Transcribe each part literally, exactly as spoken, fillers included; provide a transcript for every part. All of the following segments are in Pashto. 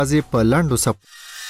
ازي په لاندو سپ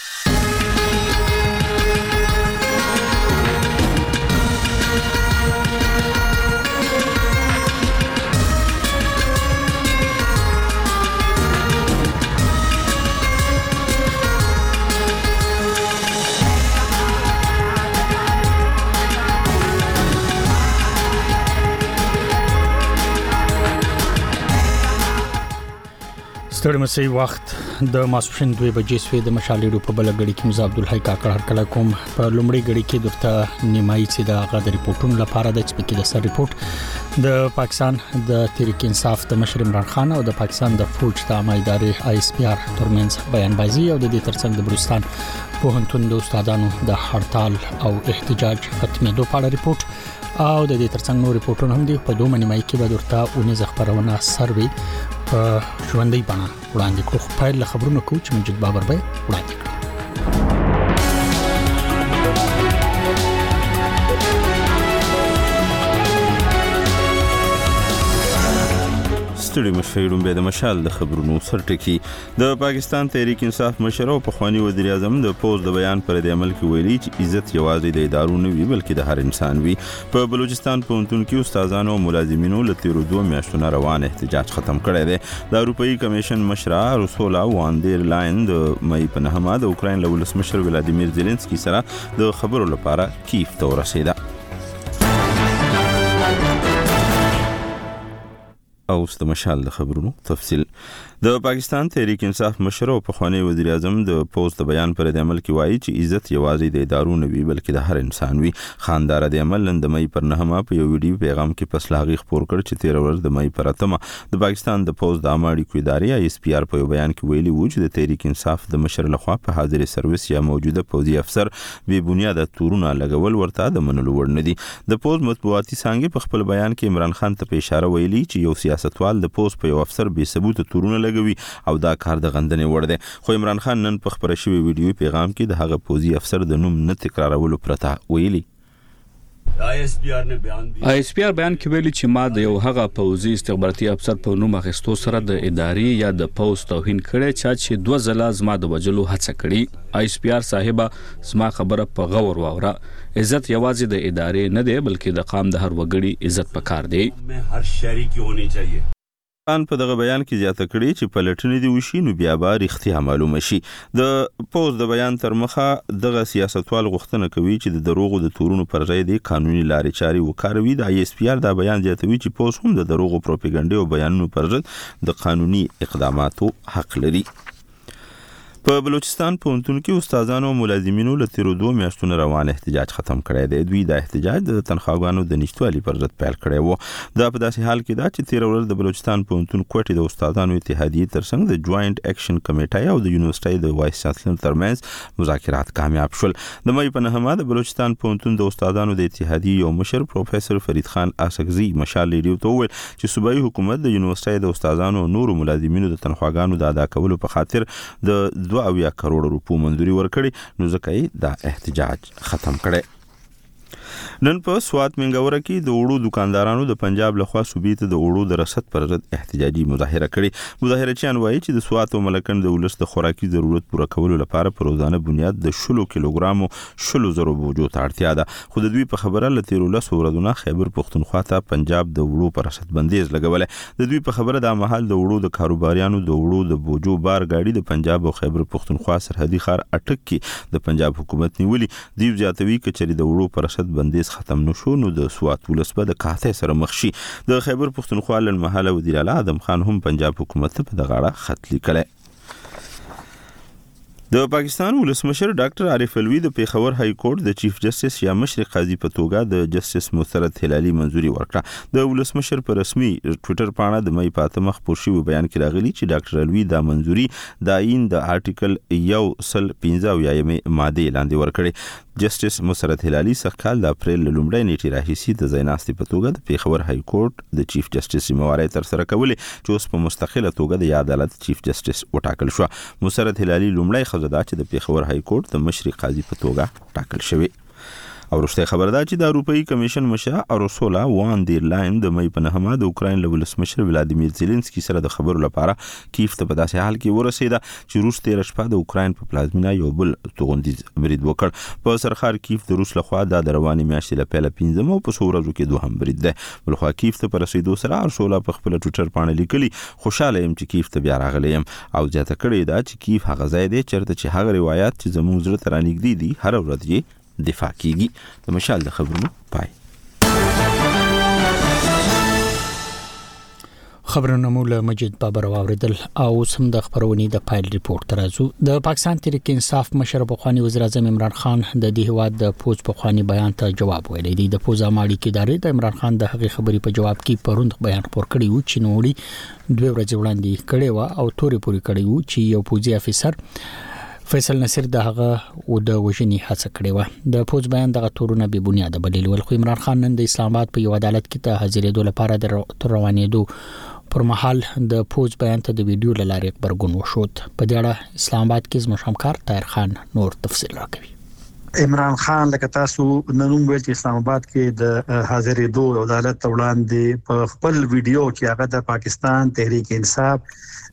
ستړي مسي وخت د ماسپښین دوه بجې سوې د مشالېډو په بل غړي کې مزه عبدالحی کاکړ هر کله کوم په لومړی غړي کې درته نیمایي چې د غا د ریپورتونو لپاره د چپکی د سر ریپورت د پاکستان د تحریک انصاف د مشر عمران خان او د پاکستان د فوج د عامه ادارې آی اس پی آر ترمنځ بیان بازی او د دې ترڅنګ د بلوچستان پوهنتون د استادانو د هړتال او احتجاج ختمېدو په اړه ریپورت او د دې ترڅنګ نور ریپورتونه هم دي په دوه نیمایي کې به درته اونیز خبرونه سروي په ژوندۍ بڼه وړاندې کړو خو پیل له خبرونو کوم چې مجید بابر به وړاندې کړو. ستړي مشفیرون به د مشال د خبرونو سرټکی د پاکستان تحریک انصاف مشر او پخوانی وزیر اعظم د پوز د بیان پر د عمل کې ویلي چې عزت یوازې د ادارو نه وي بلکې د هر انسان وي. په بلوچستان پوهنتون کې استادانو او ملازمینو له تیرو دوه میاشتو روان احتجاج ختم کړی دی. د اروپאי کمیشن مشره رسولا وان دیر لاین د مې په نهمه د اوکراین له ولسمشر ولادیمیر زيلنسکي سره د خبرو لپاره کیف ته ورسېده. او ست مشال د خبرونو تفصیل د پاکستان تحریک انصاف مشر او پخوانی وزیر اعظم د پوسټ بیان پر د عمل کې وایي چې عزت یوازې د ادارو نه وي بلکې د هر انسان وي. خاندار د عمل د مې پر نهمه په یو ویډیو پیغام کې پسلاغي خبر کړ چې تیر ورځ د مې پر اتمه د پاکستان د پوسټ د اماړي کو ادارې آی اس پی آر په بیان کې ویلي وو چې د تحریک انصاف د مشر لخوا په حاضر سرویس یا موجوده پوځي افسر بے بنیاد تورونه لګول ورته د منلو وړ نه دي. د پوسټ مطبوعاتي څنګه په خپل بیان کې عمران خان ته په اشاره ویلي چې یو سیاستوال د پوسټ په یو افسر بے ثبوت تورونه لګوي او دا کار د غندنې وړ دی. خو عمران خان نن په خبره شوی ویډیو پیغام کې د هغه پوځي افسر د نوم نه تکرارولو پرته ویلي آی اس پی آر نه بیان دی آی اس پی آر بیان کې ویلي چې ما د یو هغه پوځي استخباراتي افسر په نوم اخیستو سره د ادارې یا د پوز توهین کړي چې دوه ځله زما د وجلو هڅه کړې. آی اس پی آر صاحب زما خبره په غور واوره. عزت یوازې د ادارې نه دی بلکې د قام د هر وګړي عزت پکار دی. هر شهري کې هونی چاهیے. خان په دغه بیان کې زیاته کړي چې پلټنې دی وشي نو بیا به اړتیا معلومه شي. د پوز د بیان تر مخه دغه سیاستوال غوښتنه کوي چې د دروغو د تورونو پر ځای د قانوني لارې چاري وکاروي. د آی اس پی آر دا بیان زیاتوي چې پوز هم د دروغو پروپاګاندا او بیانونو پر ضد د قانوني اقداماتو حق لري. په بلوچستان پوهنتون کې استادانو او ملازمینو له تیرو دوه میاشتو روان احتجاج ختم کړی دی. دوی د احتجاج د تنخواګانو د نشټوالي پر ضد پیل کړی وو. دا په داسې حال کې دا چې تیر ورځ د بلوچستان پوهنتون کوټې د استادانو اتحادیې ترڅنګ د جوائنټ اکشن کمیټې او د یونیورسيټي د وایس چانسلر ترمنځ مذاکرات کامیاب شول. د مې په نهمه د بلوچستان پوهنتون د استادانو د اتحادیې یو مشر پروفیسور فرید خان اسکزي مشال لیډیو ته وویل چې صوبایي حکومت د یونیورسيټي د استادانو او نورو ملازمینو د تنخواګانو د ادا کولو په خاطر د دوه اویا کروڑ روپو منځوري ورکړي نو ځکه یې دا احتجاج ختم کړي. نن په سوات منګوره کې د وړو دکاندارانو د پنجاب لخوا صوبې ته د وړو د رسد پر ضد احتجاجي مظاهره کړې. مظاهرچیان وایي چې د سوات او ملکن د ولس د خوراکي ضرورت پوره کولو لپاره په روزانه بنیاد د شلو کیلوګرامو شلو زرو بوجو ته اړتیا ده. خو د دوی په خبره له تیرو لسو ورځو خیبر پښتونخوا ته پنجاب د وړو پر رسد بندیز لګولې. د دوی په خبره د مهال د وړو د کاروباریانو د وړو د بوجو بار گاډي د پنجاب او خیبر پښتونخوا سرحدي ښار اټک کې د پنجاب حکومت نیولي. دوی زیاتوي چې د وړو پر رسد بندیز ختم نشو نو د سوات ولس به د قحطۍ سره مخ شي. د خیبر پښتونخوا لنمحاله وزیر اعلی ادم خان هم پنجاب حکومت ته په دغه اړه خط لیکلی. د پاکستان ولسمشر ډاکټر عارف الوی د پیښور های کورټ د چیف جسټس یا مشر قاضي په توګه د جسټس مسرت هلالي منځوري ورکړه. د ولسمشر په رسمي ټوئیټر پاڼه د مې په اتمه خپور شوی بیان کې راغلی چې ډاکټر الوی دا منځوري د آئین د آرټیکل یو سل پنځه اویایم ماده لاندې ورکړي. جسټس مسرت هلالي سخکال د اپریل لومړۍ نیټې راهیسي د ځایناستي په توګه د پیښور های کورټ د چیف جسټس موارد تر سره کولې چې اوس په مستقله توګه د عدالت چیف جسټس وټاکل شو. مسرت هلالي لومړۍ خزدا چې د پیښور های کورټ د مشر قاضي په توګه ټاکل شوی. او وروسته خبر ده چې د اروپאי کمیشن مشر اورسولا وان دیر لاین د مې په نهمه د اوکراین له ولسمشر ولادیمیر زيلنسکي سره د خبرو لپاره کیف ته په داسې حال کې ورسېده چې روس تیر شپه د اوکراین په پلازمینه یو بل توغندیز برید وکړ. په سرخار کیف د روس لخوا د رواني میاشتې لپاره پنځم او په څو ورځو کې دوهم برید ده. بلخوا کیف ته پر رسیدو سره ارسولا په خپل ټویټر باندې لیکلي خوشاله يم چې کیف ته بیا راغلی يم او زیاته کړې ده چې کیف هغه ځای دی چیرته چې هغه روایت چې زموږ زړه ته رانږدې دي هر ورځ یې دفاع کیږي. د مشال د خبرونو پای. خبرونه مولا مجید بابر واوریدل او سم د خبرونې د پایل ریپورت ترازو. د پاکستان تحریک انصاف مشر بخوانی وزیر اعظم عمران خان د دې هواد د پوز بخوانی بیان ته جواب ویلی دی. د پوز اماړي کې ادارې د عمران خان د هغې خبرې په جواب کې پروند بیان خبر کړی و چې نوړي دوه ورځې وړاندې کړي و او تورې پوری کړی و چې یو پوزي افیسر فیصل نصیر دغه او د وژنې هڅه کړې و. د پوز بیان دغه تورونه به بنیاد بلل ول. خو عمران خان نن د اسلام آباد په یو عدالت کې ته حاضرېدو لپاره د روانېدو پر مهال د پوز بیان ته د ویډیو لارې خبرګون وشود. په دې اړه اسلام آباد کې زموږ همکار طاهر خان نور تفصیل راکوي. عمران خان لکه تاسو نن ویل چې اسلام آباد کې د حاضرېدو عدالت وړاندې په خپل ویډیو کې هغه د پاکستان تحریک انصاف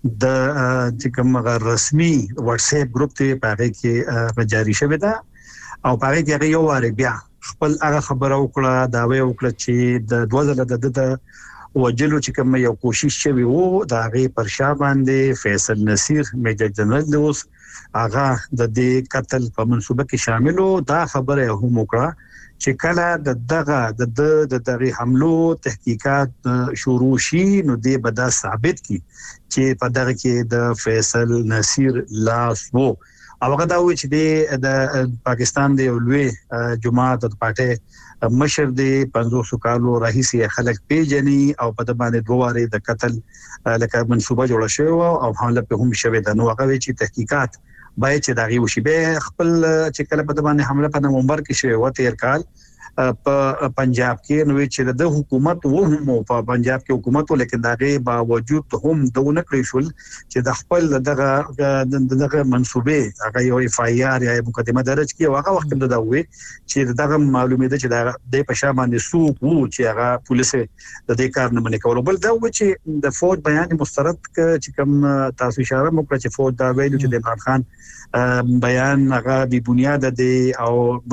د چې کوم رسمي واتس اپ ګروپ ته پاره کې جاری شوی دا او پاره کې یو واره بیا خپل هغه خبره وکړه دا وی وکړه چې د دوه ځله د وجلو چې کوم یو کوشش شوی وو دا غي پر شا باندې فیصل نصیر میجر جنرال دوس هغه د دې قتل په منصوبه کې شامل وو. دا خبره هم وکړه چې کله د دغه د دغه حملو تحقیقات شروع شي نو دې به دا ثابت کی چې په دغه کې د فیصل نصیر لاس وو او هغه دا و چې د پاکستان د لوی جماعت د پټه مشر دی پنځوس کالو راهیسي خلک پیجنی او په د باندې دواره د قتل لکه منصوبه جوړه شوی او حمله په هم شوی د نو هغه چې تحقیقات باید چې دغه وشي به خپل چې کله په د باندې حمله په نومبر کې شوی و تیر کال په پنجاب کې نو چې د حکومت و هم په پنجاب کې حکومت ولیکن دغه باوجود هم دونه کړی شول چې د خپل دغه دغه منصوبه هغه یو اف آی آر یا مقدمه درج کی هغه وخت د وی چې دغه معلومه ده چې د پښا باندې سوق وو چې هغه پولیس د دې کار نه منې کول بل دا و چې د فوج بیان مسترد چې کوم تاسو اشاره مو کړ چې فوج دا ویلو چې د عمران خان بیان هغه بی بنیاد دی او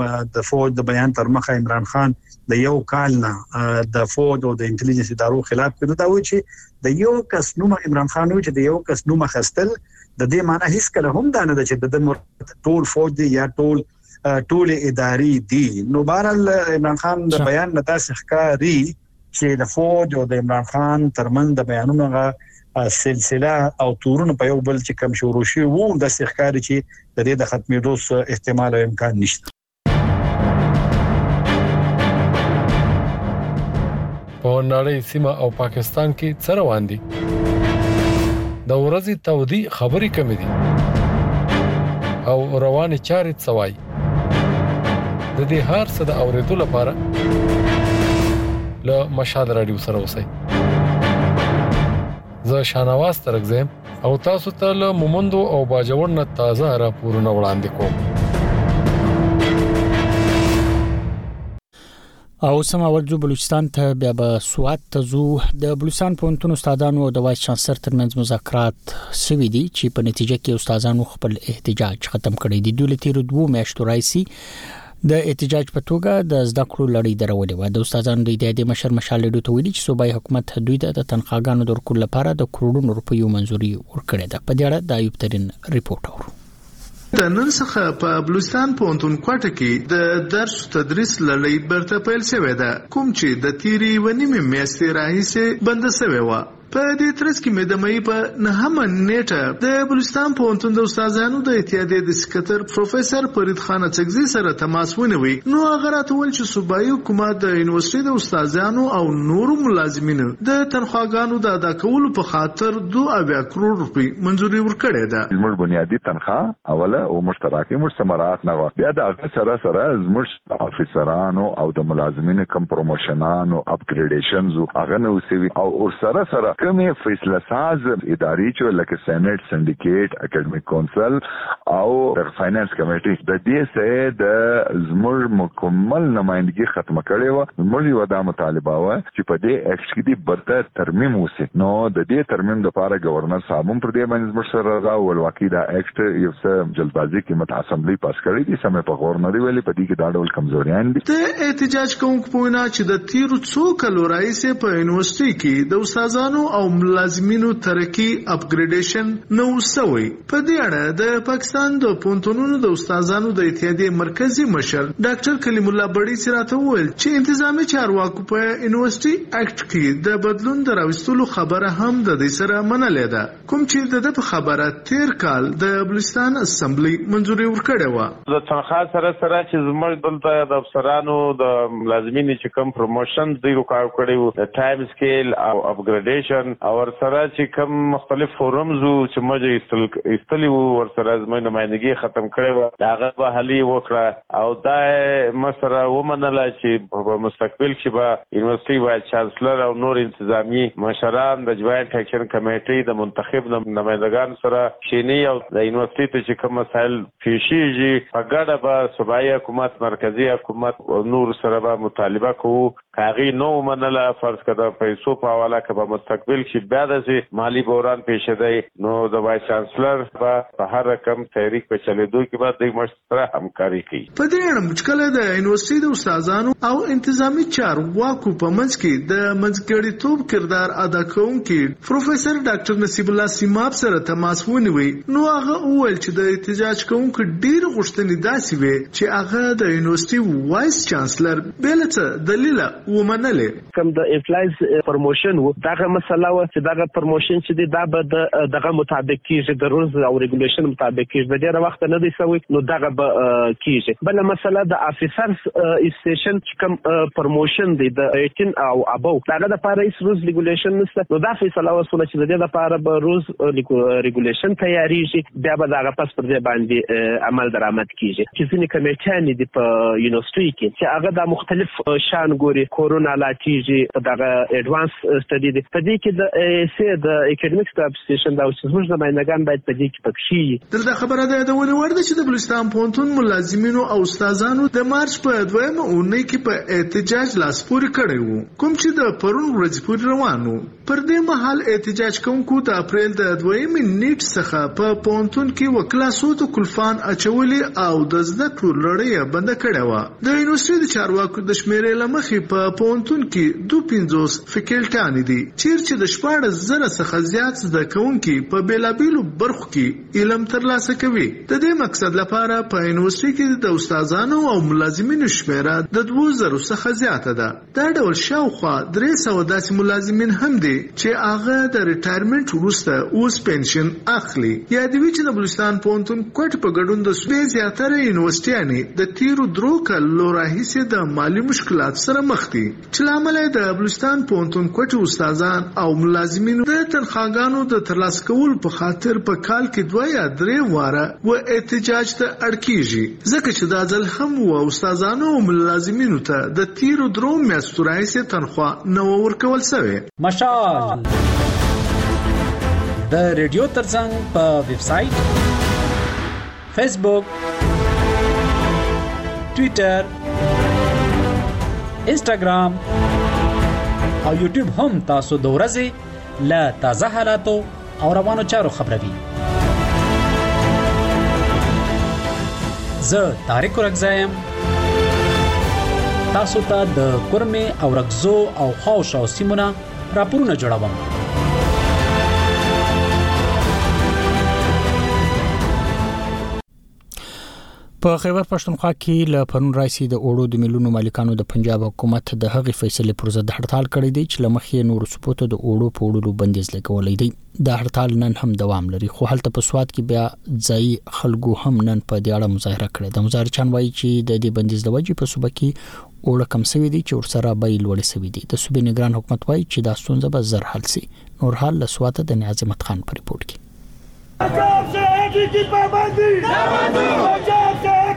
د فوج د بیان تر مخه عمران خان د یو کال نه د فوج او د انټيليجنس ادارو خلاف کړو دا و چې د یو کس نوم عمران خان و چې د یو کس نوم خستل د دې معنی هیڅ کله هم دا نه چې د ټول فوج دی یا ټول ټول اداري دي. نو بهرحال عمران خان د بیان نه تاسو ښکاری چې د فوج او د عمران خان ترمن د بیانونو غا سلسله او تورونه په یو بل چې کم شروع شي وو د ښکاری چې د دې د ختمېدو احتمال او امکان نشته. په نړۍ سیمه او پاکستان کې څه روان دي؟ د ورځې تودي خبري کمې دي او رواني چارې څه وایي؟ د دې هر څه د اورېدو لپاره له مشال رادیو سره اوسئ. زه شانواز ترغزم او تاسو ته له مومندو او باجوړ نه تازه راپورونه وړاندې کوم. او سم اول جو بلوچستان ته بیا به سوات ته زو. د بلوچستان پوهنتون استادانو او د وایس چانسلر ترمنځ مذاکرات شوي دي چې په نتیجه کې استادانو خپل احتجاج ختم کړی دي. د تیر دوه میاشتو راځي د احتجاج په توګه د زده کړو لړۍ درولې و. د استادانو د ادارې مشر مشال ډو ته ویلي چې صوبایي حکومت دوی د تنخواګانو د ورکړې لپاره د کروڑونو روپیو منځوري ورکړې ده. په دې اړه د ایوب ترين ریپورت اورو. د نن څخه په بلوچستان پوهنتون کوټه کې د درس تدریس لړۍ برته پیل شوې ده کوم چې د تیری ونیمه میاشتې راهیسې بند شوی و. په دې ترڅ کې مې د مې په نهمه نیټه د بلوچستان پوهنتون د استادانو د اتحادیې د سکتر پروفیسور فرید خان چغزي سره تماس ونیوي. نو هغه راته ویل چې صوبایي حکومت د یونیورسيټي د استادانو او نورو ملازمینو د تنخواګانو د ادا کولو په خاطر دوه اویا کروڑ روپۍ منځوري ورکړې ده. زموږ بنیادی تنخواه اوله او مشترکي مستمرات نه و. بیا د هغه سره سره زموږ افیسرانو او د ملازمینو کم پروموشنانو اپګریډیشنز هغه نو سوي او سره سره کومه فیصله ساز ادارې چې لکه سېنات سندیکیټ اکیډمیک کونسل او فاینانس کمیټه د دې سره د زموږ مکمل نمائندګي ختمه کړې و. زموږ یو د مطالبه و چې په دې اکټ کې د برته ترمیم وسی. نو د دې ترمیم لپاره گورنر صاحب هم پر دې باندې زموږ سره راو ولواکي دا اکټ یو څه جلدبازي کې مت اسمبلی پاس کړی دي سمې په غور نه دی ویلي په دې کې دا ډول کمزوریان دي. د احتجاج کوونکو په وینا چې د تیرو څو کلو راځي په یونیورسيټي کې د استادانو او ملازمینو ترقی اپګریډیشن نو سوی. په دې اړه د پاکستان د پونتونونو د استادانو د اتحادیې مرکزی مشر ډاکټر کلیم الله بړی سراته وویل چې انتظامی چارواکو په یونیورسيټي اکټ کې د بدلون دراوستلو خبره هم د دې سره منلې ده، کوم چې د خبره تیر کال د بلوچستان اسمبلی منځوري ورکړې و. د تنخواه سره سره چې زموږ دلته د افسرانو د ملازمینو چې کوم پروموشن دی وکړ کړی وو د ټایم سکیل او اپګریډیشن او سره چې کوم مختلف فورمز چې موږ استلی وو ور سره زموږ نمائندګي ختم کړی و هغه به حلی وکړه او دا مسره ومنله چې په مستقبل کې به یونیورسيټي وایس چانسلر او نور انتظامی مشران د جوائنٹ اکشن کمیټې د منتخب نمائندگان سره شینی او د یونیورسيټي ته چې کوم مسایل پیشیږي په ګډه به صوبایي حکومت مرکزی حکومت او نور سره به مطالبه کوو. کاغي نو منله فرض کړه پیسو په حواله کې به مستقبل کې بیا د مالی بحران پیښ دی نو د وایس چانسلر په هر رقم تحریک په چلیدو کې به د مشترک همکاري کوي. په دې اړه مشکله د یونیورسيټي د استادانو او انتظامی چارواکو په منځ کې د منځګړیتوب کردار ادا کوونکي پروفیسور ډاکټر نصیب الله سیماب سره تماس ونیوي. نو هغه وویل چې د احتجاج کوونکو ډیر غوښتنې داسې وي چې هغه د یونیورسيټي وایس چانسلر بلته دلیل ومنلې. کوم د امپلایز پروموشن و دغه مسله و چې دغه پروموشن چې دی دا به دغه مطابق کیږي د رولز او ریګولیشن مطابق کیږي. د ډیره وخت نه دی سوی نو دغه به کیږي. بل مسله د افیسرز اسټیشن چې کوم پروموشن دی د اټین او ابو دغه د لپاره هیڅ رولز ریګولیشن نشته. نو دا فیصله وسوله چې د دې لپاره به رولز ریګولیشن تیاریږي بیا به دغه پس پر دې باندې عمل درآمد کیږي. چې ځینې کمیټې دي په یونیورسيټي کې چې هغه د مختلف شان ګوري کورونا لاتیږي دغه اډوانس سټډي دي په دې کې د سي د اکیډمیک سټاف سټیشن دا چې موږ زماینګان باید په دې کې پکشي. د خبره ده د ونی ورده چې د بلوچستان پونتون ملازمینو او استادانو د مارچ په دویمه اونۍ کې په احتجاج لاسپوري کړی وو کوم چې د پرون ورځ پورې روانو. پر دې مهال احتجاج کوونکو د اپریل د دویمې نیټ څخه په پونتون کې وکلاسو ته کلفان اچولي او د زده کړو لړۍ بند کړې و. د یونیورسيټي د چارواکو د شمیرې لمخې په پونتون کې دوه پنځوس فیکلټان دي چیرې د شپږ زره څخه زیات زده کوونکي په بیلابیلو برخو کې علم ترلاسه کوي. د دې مقصد لپاره په یونیورسيټي کې د استادانو او ملازمینو شمیره د دوه زره څخه زیاته ده. دا ډول شاوخوا درې سوه داسې ملازمین هم دي چې هغه د ریټایرمنټ وروسته اوس پنشن اخلي. یادوي چې د بلوچستان پونتون کوټ په ګډون د صوبې زیاتره یونیورسيټیانې د تیرو درو کلو راهیسې د مالی مشکلات سره مخ دي چې لامل د بلوچستان پونتون کوټ استادان او ملازمینو د تنخواګانو د ترلاسه کولو په خاطر په کال کې دوه یا درې واره و احتجاج ته اړ کیږي. ځکه چې دا ځل هم و استادانو او ملازمینو ته د تیرو درو میاشتو راهیسې تنخواه نه ورکول شوې. مشال د ریډیو ترڅنګ په ویب سټ فیسبوک ټوئیټر انسټاګرام او یوټیوب هم تاسو د ورځې له تازه حالاتو او روانو چارو خبروي. زه طارق رغزایم تاسو ته د کورمه او رغزو او خوش او سیمونه راپورونه جوړوم. په خیبر پښتونخوا کې ل پرون راځي د اوړو د ملونو مالکانو د پنجاب حکومت د هغې فیصله پر ضد هړتال کړی دی چې لمخې نور سپوتو د اوړو په وړلو بندیز لګولې دی. د هړتال نن هم دوام لري خو هلته په سواد کې بیا ځای خلکو هم نن په دې اړه مظاهره کړې. د مظاهرچان وایي چې د دې بندیز د وجې په صوبه کې اوړه کم شوی دی چې ورسره به لوړ شوی دی. د صوبې نگران حکومت وایي چې دا ستونزه به زر حل شي. نور حال له سواد د نعظمت خان په ریپورت کې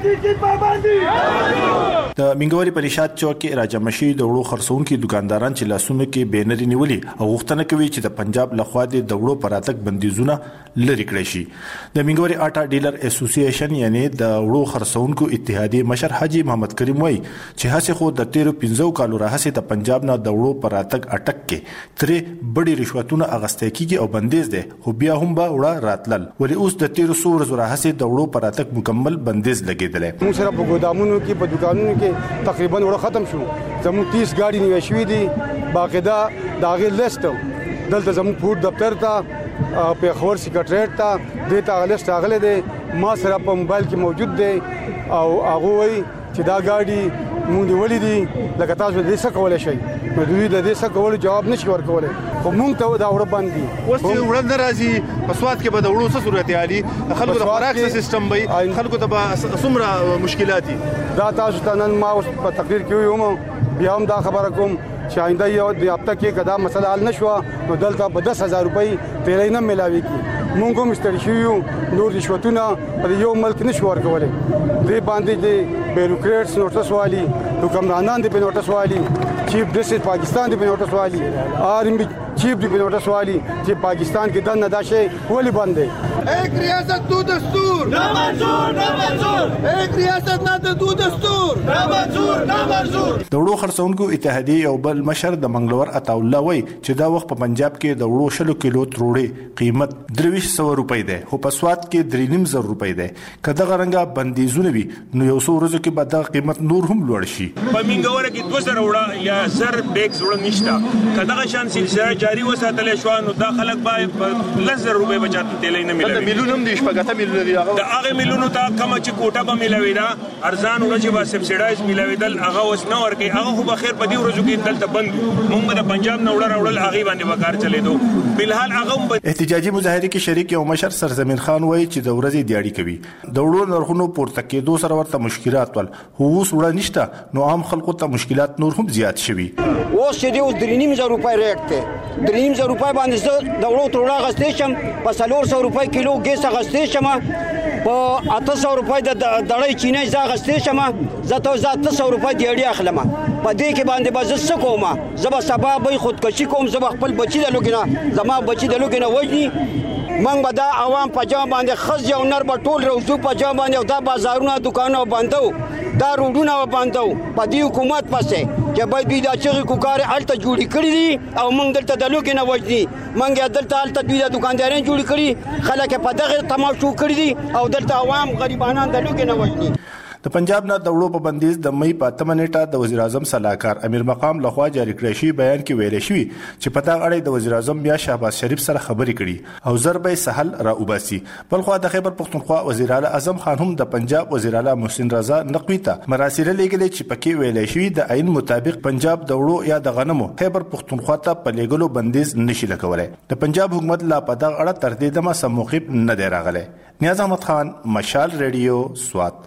د منګوري په نشاط چوک کې راجمشي د وړو خرڅونکو دکانداران چې لاسونه کې بینري نیولي او غوښتنه کوي چې د پنجاب لخوا د وړو پراتک بندیزونه لري کړی شي. د منګوري آټا ډیلر اسوسییشن یعنی د وړو خرڅونکو اتحادیه مشر حاجی محمد کریم وای چې هڅه خو د تیرو پنځو کالو راهسه د پنجاب نه د وړو پراتک اٹک کې ترې بډي رشوتونه اغستې کیږي او بندیز ده خو بیا هم به وړه راتلل ولې اوس د تیرو سو ورځې راهسه د وړو پراتک مکمل بندیز لګیدل. موږ سره په ګودامونو کې په دکانونو کې تقریبا وړه ختم شو. زموږ تیس ګاډي نیول شوې دي باقاعده د هغې لیست دلته زموږ فوډ دفتر ته په خبر سیکریټریټ ته د تا لیست راغلی دی ما سره په موبایل کې موجود دی او هغه وایي چې دا ګاډي مونږ نیولې دي لکه تاسو دې څه کولای شئ نو دوی د دې څه کول جواب نشي ورکولای خو مونږ ته دا وړه باندې اوس وړه نه راځي په سواد کې به د وړو څه صورت حالي خلکو د خوراک سیستم به خلکو ته به څومره مشکلات دا تاسو ته نن ما په تقریر کې ویم بیا هم دا خبره کوم چې آینده یو د هفته کې کدا مسله حل نشو نو دلته په دس هزار روپۍ تیلې نه ملاوي کی مونږ هم ستړي شو نور رشوتونه په یو ملک نشو ورکولای دې باندې د بیروکریټس نوټس والی حکمرانان دې په نوټس والی چیف جسټس پاکستان دې په نوټس والی آرمی چیف دې په نوټس والی چې پاکستان کې دنه داشه ولی باندې ایک ریاست دو دستور نا منظور نا منظور ایک ریاست نه دو دستور نا منظور نا منظور. د وړو خرڅونکو اتحادیه یو بل مشر د منګلور عطاالله وای چې دا وخت په پنجاب کې د وړو شلو کیلو تروړې قیمت درویش سو روپۍ ده خو په سواد کې درې نیم زر روپۍ ده کله غرنګا بندیزونه وي نو یو څو ورځې کې به دا قیمت نور هم لوړ شي. په منګور کې دوه زره وړه یا زر بیگ وړه نشته کله شان سلسله جاری وساتل شو نو دا خلک به لزر روپۍ بچات تلې نه ملي مليون هم دي شپږه مليون دي هغه د هغه مليونو ته کوم چې کوټه به ملوي دا ارزان ورځي به سبسایډایز ملوي هغه اوس نه ورکي هغه خو بخیر په دې ورځو کې دلته بند موږ د پنجاب نه وړل وړل هغه باندې وکړ چلے دو بلحال هغه احتجاجي مظاهره کې شریک یو مشر سرزمین خان وایي چې د ورځې دیاړي کوي د وړو نرخونو پورته کېدو سره ورته مشکلات ول هو اوس وړه نشته نو عام خلکو ته مشکلات نور هم زیات شوي. اوس چې د درې نیم زره روپۍ ریټ ته درې نیم زره روپۍ باندې زه د وړو تروړه غستې شم په څلور سوه روپۍ کیلو ګیس غستې شم په اته سوه روپۍ د دړۍ چینی زه غستې شم زه ته زه اته سوه روپۍ دیاړي اخلم په دې کې باندې به زه څه کوم زه به سبا به خودکشي کوم زه به خپل بچي د لوګي نه زما بچي د لوګي نه وژني موږ به دا عوام په جام باندې ښځې او نر به ټول روزو په جام باندې دا بازارونه دوکانونه بندو دا روډونه بندو په دې حکومت پسې چې باید دوی دا چغې کوکارې هلته جوړې کړي دي او موږ دلته د لوګي نه وژني موږ یې دلته هلته دوی د دوکانداران جوړې کړي خلک یې په دغې تماشو کړي دي او دلته عوام غریبانان د لوګي نه وژني. د پنجاب نه د وړو په بندیز د مې په اتمه نیټه د وزیر اعظم صلاحکار امیر مقام لخوا جاری کړی شوی بیان کې ویل شوی چې په دغه اړه د وزیر اعظم بیا شهباز شریف سره خبرې کړي او ضربې سهل را وباسي. بل خو د خیبر پختونخوا وزیر اعلی اعظم خان هم د پنجاب وزیر اعلی محسن رضا نقوی ته مراسل لګلې چې پکې ویل شوی د عین مطابق پنجاب د وړو یا د غنمو خیبر پختونخوا ته په لګلو بندیز نشي لګولای. د پنجاب حکومت لا په دغه اړه تر دې دمه سم موقف نه دی راغلی. نیاز احمد خان، مشال ریډیو، سوات.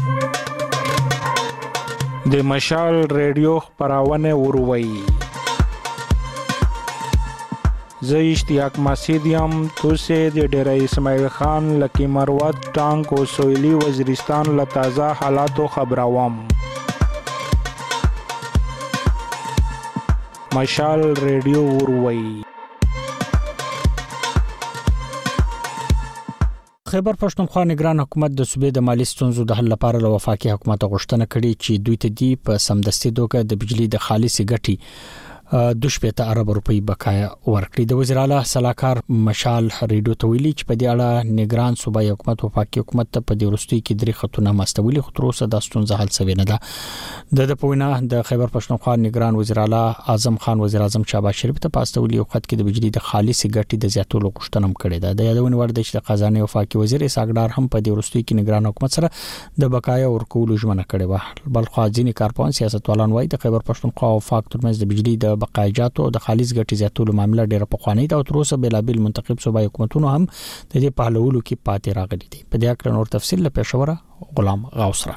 د مشال ریډیو خبرونه وروي زه اشتیاق مسعود یم توسه د ډیره اسماعیل خان لکی مروت ټانک او سویلی وزیرستان له تازه حالاتو خبروم. مشال ریډیو وروي. خیبر پښتونخوا نگران حکومت د صوبې د مالی ستونزو د حل لپاره له وفاقي حکومت غوښتنه کړې چې دوی ته دی په سمدستي توګه د بجلی د خالص ګټي دوه شپږ ارب روپۍ بقایا ورکړي. د وزیر اعلی صلاحکار مشال ریډیو ته ویلي چې په دې اړه نگران صوبایي حکومت وفاقي حکومت ته په دې وروستي کې درې خطونه مستولي خو تر اوسه د ستونزه حل شوی نه ده. د پوینا د خیبر پښتونخوا نگران وزیر اعلی اعظم خان وزیر اعظم شهباز شریف ته پاستولي خط کې د بجلی د خالص ګټي د زیاتولو غوښتنه کړې ده. د یادونه ور ده چې د خزانه وفاقي وزیر اساګدار هم په دې وروستي کې نگران حکومت سره د بقایا ورکولو ژمنه کړې و. بل خو ځینې کارپوهان سیاستوالان وایي د خیبر پښتونخوا وفاق ترمنځ د بجلی د بقایجاتو د خالص ګټي زیاتولو معاملې ډېر پخوانی ده او تر اوسه بلابل منتخب صوبایي حکومتونو هم د دې په حلولو کې پاتې راغلي دي. په دې اړه نور تفصیل له پېښوره غلام غوث راکوي.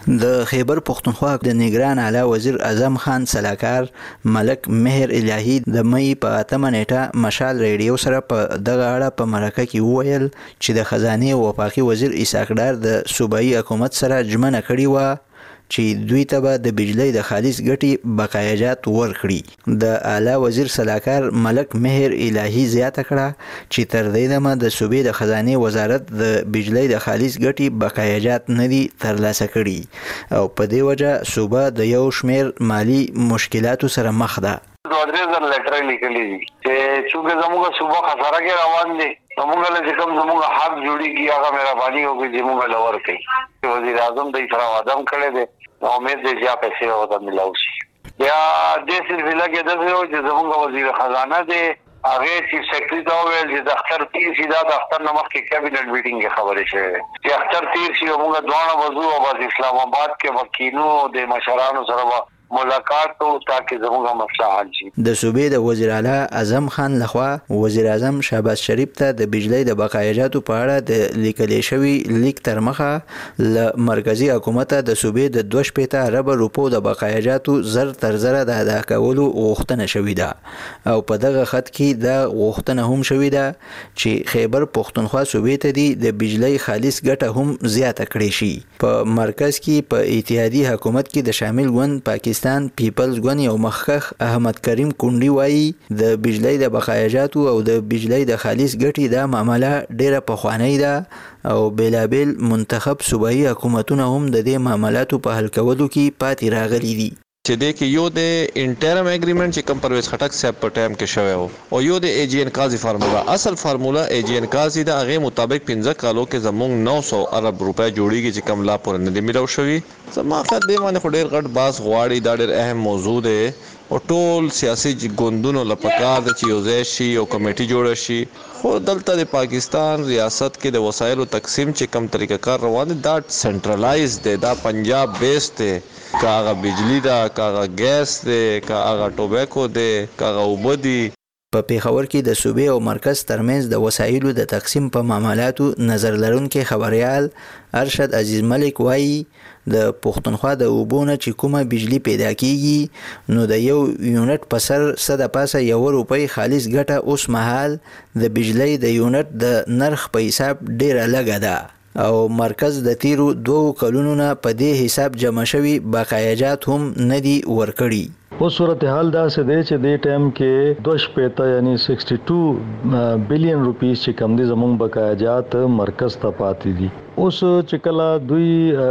د خیبر پختونخوا د نگران اعلی وزیر اعظم خان سلاکار ملک مهر الهی د مې په اتمه نیټه مشال ریډیو سره په دغه اړه په مرکه کې وویل چې د خزانه وفاقي وزیر اسحاق ډار د صوبایي حکومت سره ژمنه کړې و چې دوی ته به د بجلی د خالص ګټې بقایاجات ورکړي. د اعلی وزیر سلاکار ملک مهر الهی زیاته کړه چې تر دې دمه د صوبې د خزانه وزارت د بجلی د خالص ګټې بقایاجات نه دي ترلاسه کړي او په دې وجه صوبه د یو شمیر مالی مشکلاتو سره مخ ده. دوه درې ځله لیټر لیکلي دي چې څنګه زموږ صوبه خساره کې روان دي، زموږ له کوم زموږ حق جوړیږي هغه مهرباني وکړي چې موږ له ورکړي. وزیر اعظم د سره وعده کړی دی، امید دی چې پیسې وته ملاو شي. بیا د سلسله کې د چې زموږ وزیر خزانه دی هغه چیف سیکرټری دا ویل چې د اختر تیر شي، دا د اختر نمخ کې کابینټ میټینګ کې خبرې شوې چې اختر تیر شي موږ دوه وضو او بس اسلام آباد کې وکینو د مشرانو سره ملاقات کو تاکي زموږه مسله حل شي. د صوبې د وزیر اعلی اعظم خان لخوا وزیر اعظم شهباز شریف ته د بجلی د بقایاجاتو په اړه د لیکل شوی لیک تر مخه ل مرکزی حکومت د صوبې د دوه شپېته ارب روپو د بقایاجاتو زر تر زر د ادا کولو غوښتنه شوې ده او په دغه خط کې د غوښتنه هم شوې ده چې خیبر پختونخوا صوبې ته د بجلی خالص ګټه هم زیاته کړې شي. په مرکز کې په اتحادیه حکومت کې د شامل ګوند پاکستان پیپلز ګوند یو مخکخ احمد کریم کونډي وایي د بجلی د بقایاجاتو او د بجلی د خالص ګټې د معاملې ډیره پخوانی ده او بیلابل منتخب صوبایي حکومتونه هم د دې معاملاتو په حل کولو کې پاتې راغلي دي. چې د کې یو د انټرم اګریمنت چې کم پرویز خټک صاحب په ټایم کې شوی او یو د ای جی ان قاضي فارمولا اصل فارمولا ای جی ان قاضي د هغه مطابق پنځه کالو کې زموږ نو سو ارب روپے جوړیږي چې کم لا پور نه دی ملو شوی. زما خدای دې باندې خو ډیر غټ باس غواړي دا ډیر اهم موضوع دی او ټول سیاسي ګوندونو لپاره د چیوځي شي او کمیټي جوړ شي. خو دلته د پاکستان ریاست کې د وسایلو تقسیم چې کم طریقه کار روان دي دا سنټرلایز دی، دا پنجاب بیس دی، کاغه بجلی دا کاغه ګیس دی کاغه ټوبیکو دی کاغه وبدي. په پیښور کې د صوبې او مرکز ترمنځ د وسایلو د تقسیم په معاملاتو نظر لرونکي خبريال ارشد عزیز ملک وایي د پښتونخوا د اوبونه چې کومه بجلی پیدا کیږي نو د یو یونټ په سر صد پاسه یو روپۍ خالص ګټه اوس مهال د بجلی د یونټ د نرخ په حساب ډیره لګه ده او مرکز د تیرو دوه کلونو نه په دې حساب جمع شوی بقایاجات هم ندي ورکړي. او صورتحال دا سه دی چې د ټایم کې دوه شپېته یعنی اکسټ دوه بلین روپیز چې کم دي زموږ بقایاجات مرکز ته پاتې دي. اوس چې کله دوی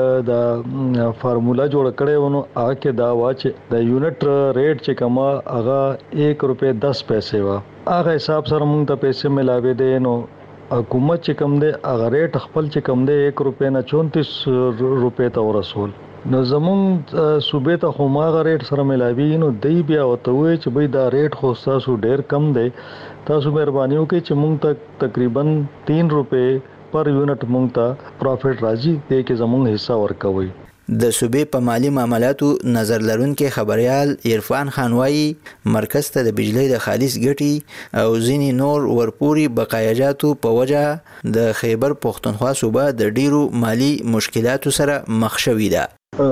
د فارمولا جوړ کړي ونه هغه کې دا وا چې د یونټ ریټ چې کما هغه یک روپے دس پیسې وا هغه حساب سره موږ ته پیسې ملاوي دي نو حکومت چې کم دی هغه ریټ خپل چې کم دی یک روپے نه چونتیس روپے ته ورسول نو زمون صوبې ته خو ماغه ریټ سره ملاوي نو دی بیا وته وي چې بای دا ریټ خو تاسو ډیر کم دی، تاسو مهرباني وکړئ چې مونږ ته تقریبا تین روپے پر یونټ مونږ ته پروفټ راځي دې کې زمون حصہ ورکوي. د صوبې په مالی معاملاتو نظر لرونکي خبريال عرفان خان وایي مرکز ته د بجلی د خالص ګټي او ځینی نور ورپوري بقایاجاتو په وجه د خیبر پختونخوا صوبه د ډیرو مالی مشکلاتو سره مخ شوې ده.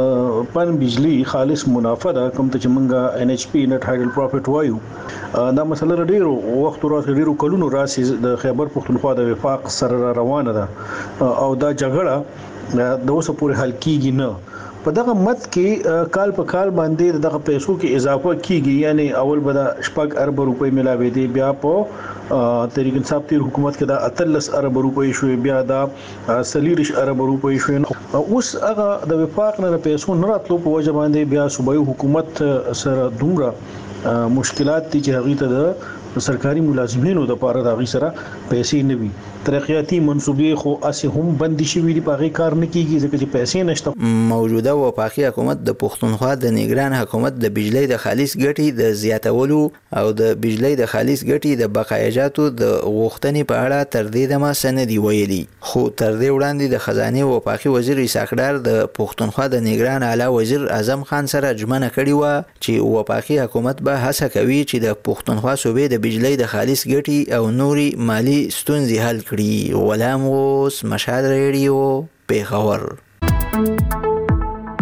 پن بجلی خالص منافع ده کوم ته چې مونږه ان ایچ پی نت هایډل پروفټ وایو دا مسله ډیرو وخت راځي ډیرو کلونو راځي د خیبر پختونخوا د وفاق سره روانه ده او دا جګړه د اوسه پورې حل کیږي نه. په دغه مت کې کال په کال باندې دغه پیسو کې اضافه کیږي یعنی اول به د شپږ ارب روپۍ ملاوي دي بیا په تحریک انصاف تیر حکومت کې د اتلس ارب روپۍ شوې بیا د سلیریش ارب روپۍ شوې اوس هغه د وفاق نه پیسو نه راتلو په وجه باندې بیا صوبایي حکومت سره دومره مشکلات دي چې هغه ته د سرکاري ملازمینو د پاره د غي سره پیسې نه وي. ترقیاتی منصوبې خو اسه هم بندي شوې دي په کار نه کیږي ځکه چې پیسې نشته. موجوده وفاقي حکومت د پښتونخوا د نگران حکومت د بجلی د خالص ګټې د زیاتولو او د بجلی د خالص ګټې د بقایاجاتو د غوښتنې په اړه تر دې دمه سندي ویلي خو تر دې وړاندې د خزانه وفاقي وزیر اسحاق ډار د پښتونخوا د نگران اعلی وزیر اعظم خان سره ژمنه کړې و چې وفاقي حکومت به هڅه کوي چې د پښتونخوا صوبې د بجلی د خالص ګټې او نوري مالی ستونزې حل کړي. غلام غوث، مشال ریډیو، پیښور.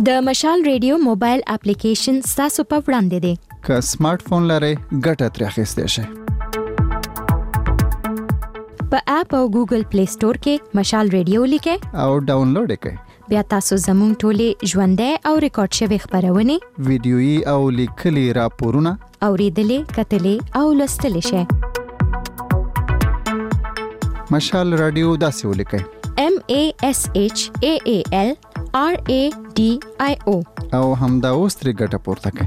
د مشال ریډیو موبایل اپلیکیشن تاسو په وړاندې دی. که سمارټ فون لرئ ګټه ترې اخیستی شئ. په اپ او ګوګل پلی سٹور کې مشال ریډیو لیکئ او ډاونلوډ کړئ. بیا تاسو زموږ ټولې ژوندۍ او ریکارډ شوي خبرونه، ویډیويي او لیکلي راپورونه اوریدلې، کتلې او لوستلې شئ. مشال رادیو داسې ولیکئ: M A S H A A L R A D I O او همدا اوس ترې ګټه پورته کړئ.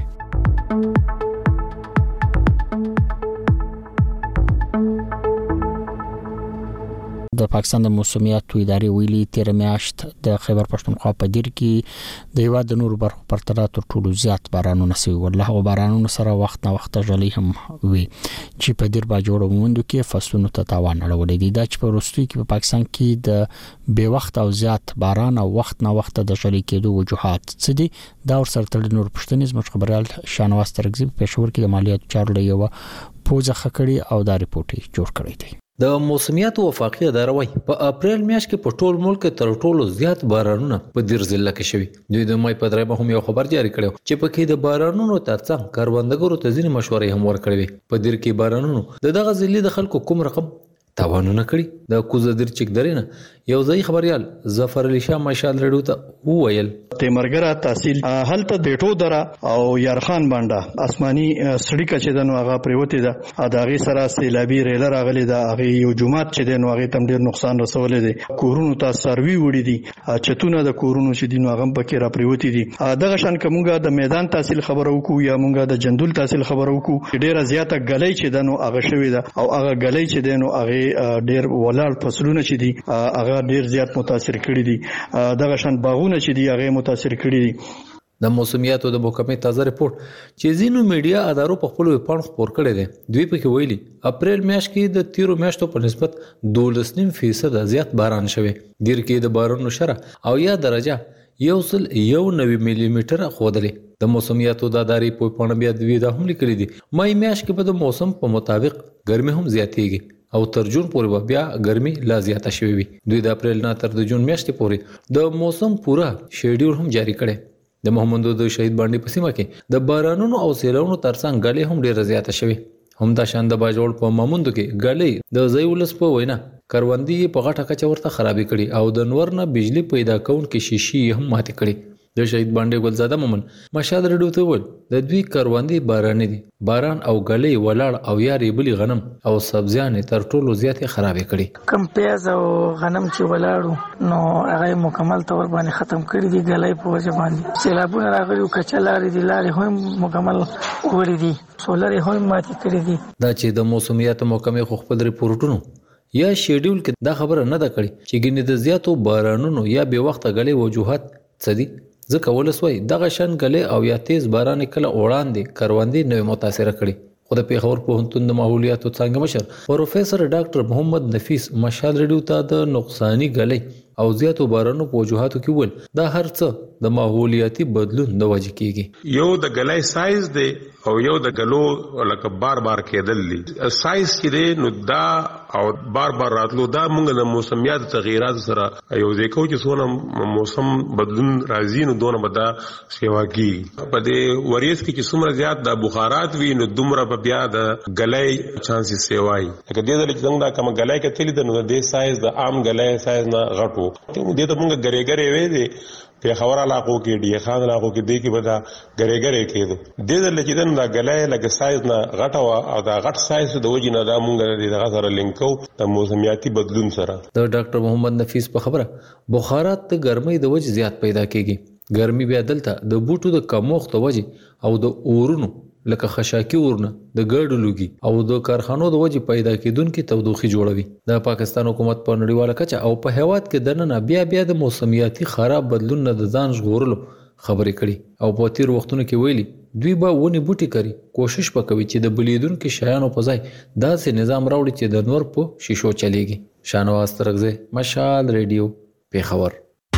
د پاکستان د موسمیاتو ادارې ویلي تیر میاشت د خیبر پښتونخوا په دیر کې د هیواد د نور برخو پرتله تر ټولو زیات بارانونه سوي والله او بارانونو سره وخت نه وخت ژلې هم وي چې په دیر با جوړو موندو کې فصلونو ته تاوان اړولې دي. دا چې په وروستي کې په پاکستان کې د بې وخت او زیات باران او وخت نه وخت د ژلې کېدو وجوهات څه دي، دا ور سره تړلې نور پښتني زموږ خبريال شانواز ترغزي په پېښور کې د مالیاتو چارو یو پوزه خکړی او دا ریپورت جوړ کړی دی. د موسمیاتو وفاقي اداره وايي په اپریل میاشت کې په ټول ملک تر ټولو زیات بارانونه په دیر ضلع کې شوي. دوی د مای په درېمه هم یو خبر جاری کړو چې په کې د بارانونو ترڅنګ کاروندګرو ته ځینې مشورې هم ورکړې. په دیر کې بارانونو د دغه ضلع د خلکو کوم رقم تاوانونه کړی. د کوزدیر چک درینه یو ځای خبريال ظفر علي شاه مشال رډو ته وویل: تیمرګرا تحصیل هلته دیټو درا او یارخان باندې آسماني سړی چې دنو هغه پریوتی ده اداغي سره سیلابي ریلر راغلي ده. هغه یو جمعات چې دنو هغه تم ډیر نقصان رسولې دي. کورونو ته سروي وړي دي، چتونه د کورونو چې دنو هغه پکې را پریوتی دي. دغه شان کومګه د میدان تحصیل خبرو کو یا مونږه د جندول تحصیل خبرو کو ډیره زیاته غلې چې دنو هغه شوی ده او هغه غلې چې دنو هغه ډیر ولاړ فصلونه چې دي هغه ډیر زیات متاثر کړي دي. دغه شان باغونه چې دي هغه متاثر کړي دي. د موسمیاتو د محکمې تازه ریپورت چې زینو میډیا ادارو په خپل ویبپاڼه خپور کړی دی، دوی پکې ویلي اپریل میاشت کې د تیرو میاشتو په نسبت دولس نیم فیصد زیات باران شوی. دیر کې د بارانو شره او یا درجه یو سل یو نوي ملي میټر خوده. د موسمیاتو د ادارې په ویبپاڼه بیا دوی دا هم لیکلي دي مای میاشت کې به د موسم په مطابق ګرمي هم زیاتېږي او تر جون پورې بیا ګرمي لا زیاته شوي وي. دوی د اپریل نه تر د جون میاشتې پورې د موسم پوره شیډول هم جاری کړي. د محمد د شهید باندې په سیمه کې د بارانونو او سیلونو ترڅنګ غلې هم ډیره زیاته شوي. هم دا شان د باجوړ په ماموندو کې غلې د ځای ولس په وینا کروندې په غټه کچه ورته خرابې کړي او د نور نه بجلی پیدا کون کې شیشي هم ماتې کړي. د شهید باندې ګلزاده مومن مشاد رډو ته ول د دوی کروندې باران دي، باران او غلې ولاړ او یاري بلی غنم او سبزیان تر ټولو زیاتې خرابې کړي. کم پیاز او غنم چې ولاړو نو هغه مکمل تور باندې ختم کړی دي. غلې په وجه باندې سیلابونه راغلي او کچلاري دي، لارې هم مکمل وړي دي، سولر هم ماتې کړی دي. دا چې د موسمیاتو محکمې خو خپل ریپورتونو یا شیډول کې دا خبره نه ده کړې چې ګینه د زیاتو بارانونو یا به وخت غلې وجوهات څه دي. ځکه ولسوي دغه شان غلې او یا تیز باران کله وړاندې کروندې نوې متاثر کړي. خو د پیښور پوهنتون د ماحولیاتو څنګه مشر پروفیسور ډاکټر محمد نفیس مشال رډیو ته د نقصانی غلې او زیاتو بارانو په وجوهاتو کې ول دا هر څه د ماحولیاتي بدلون د وجې کېږي. یو د غلې سایز دی او یو د غلو لکه بار بار کېدل دي. سایز کې دی نو دا او بار بار راتلو دا موږ د موسمیات تغیرات سره یو ځکه چې څونه موسم بدلون راځي نو دونه بدا سیوا کی په دې وریث کې چې څومره زیات د بخارات وي نو دومره بیا د غلې چانسز سیوای. لکه دې دلته څنګه دا کوم غلې کې تل د نو د سایز د عام غلې سایز نه غټو دې ته موږ غری غری وې دي په خبره علاقو کې دی خان علاقو کې دی کې بدا غری غری کېدو دې دلته چې دا غلې لکه سایز نه غټه او دا غټ سایز د وجې نه دا موږ دغه سره لینکو د موسمیاتي بدلون سره. د ډاکټر محمد نفیس په خبره بخارات د ګرمۍ د وجې زیات پیدا کېږي. ګرمي بیا دلته د بوټو د کموخت د وجې او د اورونو لکه خشاکی ورنه د ګړډو لوګي او د کارخانو د وجې پیدا کېدونکو تودوخي جوړوي. د پاکستان حکومت په نړیواله کچه او په هیواد کې دننه بیا بیا د موسمیاتي خراب بدلون نه د ځان ژغورلو خبرې کړي او په تیر وختونو کې ویلي دوی به ونی بوټي کوي، کوشش وکوي چې د بلیدونکو شیانو په ځای داسې نظام راوړي چې د نور په شیشو چلیږي. شانواز ترغزه مشال ریډیو پیښور.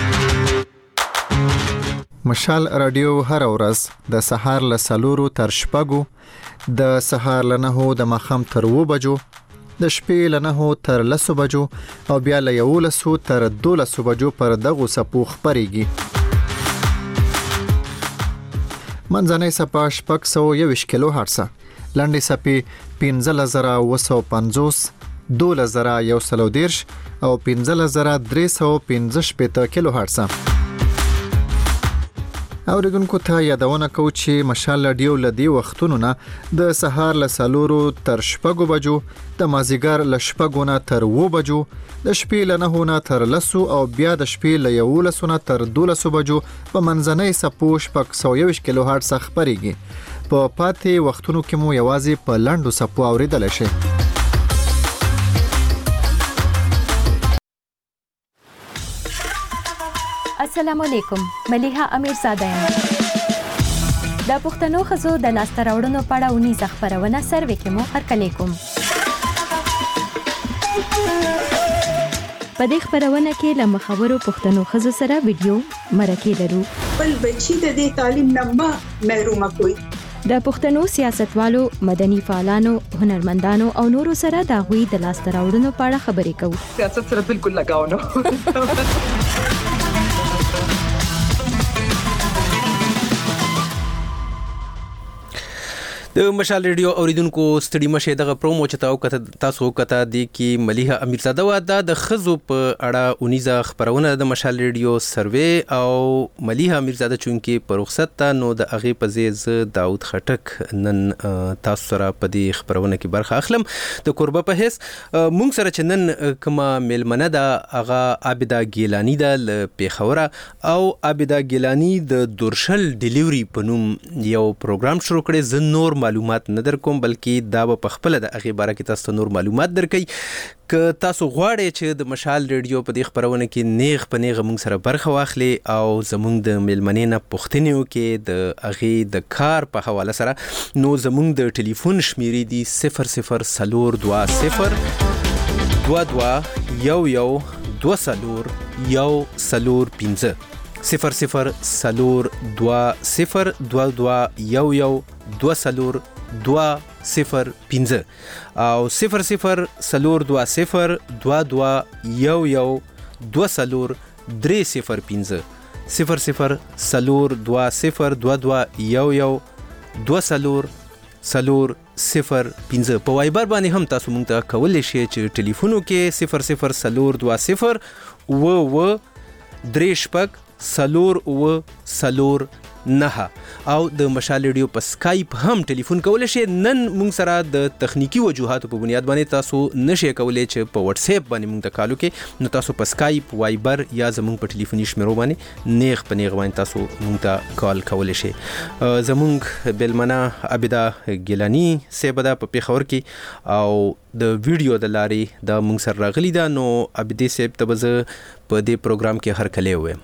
مشال رادیو هر ورځ د سهار له سلورو تر شپږو، د سهار له نهو د ماښام تر اوو بجو، د شپې له نهو تر لسو بجو او بیا له یولسو تر دولسو بجو پر دغو څپو خپرېږي. منځنۍ صفه شپږ سوه یوویشت کیلو هرټز، لنډې صفې پنځلس زره اوه سوه پنځوس، دولس زره یو سل او دېرش او پنځلس زره درې سوه پنځه شپېته کیلو هرټز. اوریدونکو ته یادونه کوو چې مشال رادیو لدی وختونو نه د سهار له څلورو تر شپږو بجو، د مازیګر له شپږو نه تر اووه بجو، د شپې له نهو نه تر لسو او بیا د شپې له یولسو نه تر دولسو بجو په منځنۍ صفو شپږ سوه یوویشت کیلو هرټز خپرېږي. په پاتې وختونو کې مو یوازې په لنډو صفو اوریدلی شئ. السلام علیکم، ملیحه امیرزاده یم. د پښتنو ښځو د لاسته راوړنو په اړه اونیزه خپرونه سروې کې مو هرکلی کوم. په دې خپرونه کې له مخورو پښتنو ښځو سره ویډیو مرکې لرو. بل بچی د دې تعلیم نه مه محرومه کوئ. د پښتنو سیاستوالو، مدني فعالانو، هنرمندانو او نورو سره د هغوی د لاسته راوړنو په اړه خبرې کوو. سیاست سره بالکل لګاو نه. د مشال ریډیو اوریدونکو ستړي مشه دغه پرومو چې تاسو کته تاسو کته دی کې ملیحه امیرزاده و د خزو په اړه اونیزه خبرونه د مشال ریډیو سروې او ملیحه امیرزاده چونکې په رخصت ته نو د اغه په زیز داود خټک نن تاسو سره په دې خبرونه کې برخه اخلم. د قربه په هیڅ مونږ سره چې نن کما ملمنه د اغه عابده ګیلانی د پیښوره او عابده ګیلانی د دورشل ډیلیوري په نوم یو پروګرام شروع کړي. زه نور معلومات نه در کوم بلکې دا په خپل د اغه باره کې تاسو نور معلومات درکې. که تاسو غواړئ چې د مشال ریډیو په دې خبرونه کې نیغ په نیغ موږ سره برخه واخلي او زموږ د ملمنې نه پوښتنې وکړي د اغه د کار په حواله سره، نو زموږ د ټلیفون شمیرې دي صفر صفر څلور دوه صفر دوه دوه یو یو دوه څلور یو څلور پنځه، صفر صفر څلور دوه صفر دوه دوه یو یو دوه څلور دوه صفر پنځه او صفر صفر څلور دوه صفر دوه دوه یو یو دوه څلور درې صفر پنځه، صفر صفر څلور دوه صفر دوه دوه یو یو دوه څلور څلور صفر پنځه. په وایبر باندې هم تاسو مونږ ته کولی شئ چې ټلیفونو کې صفر صفر څلور دوه صفر اوه اوه درې شپږ څلور اوه څلور نه او د مشال ریډیو په سکایپ هم ټلیفون کولی شئ. نن مونږ سره د تخنیکی وجوهاتو په بنیاد باندې تاسو نشئ کولی چې په واتس اپ باندې مونږ ته کال وکړئ، نو تاسو په سکایپ، وایبر یا زمونږ په ټلیفوني شمیرو باندې نیغ په نیغ باندې تاسو مونږ ته کال کولی شئ. زمونږ بلمنه عابده ګیلانی صاحب ده په پیښور کې او د ویډیو د لارې د مونږ سره راغلی ده، نو عابده صاحب ته به زه په دې پروګرام کې هرکلی وایم.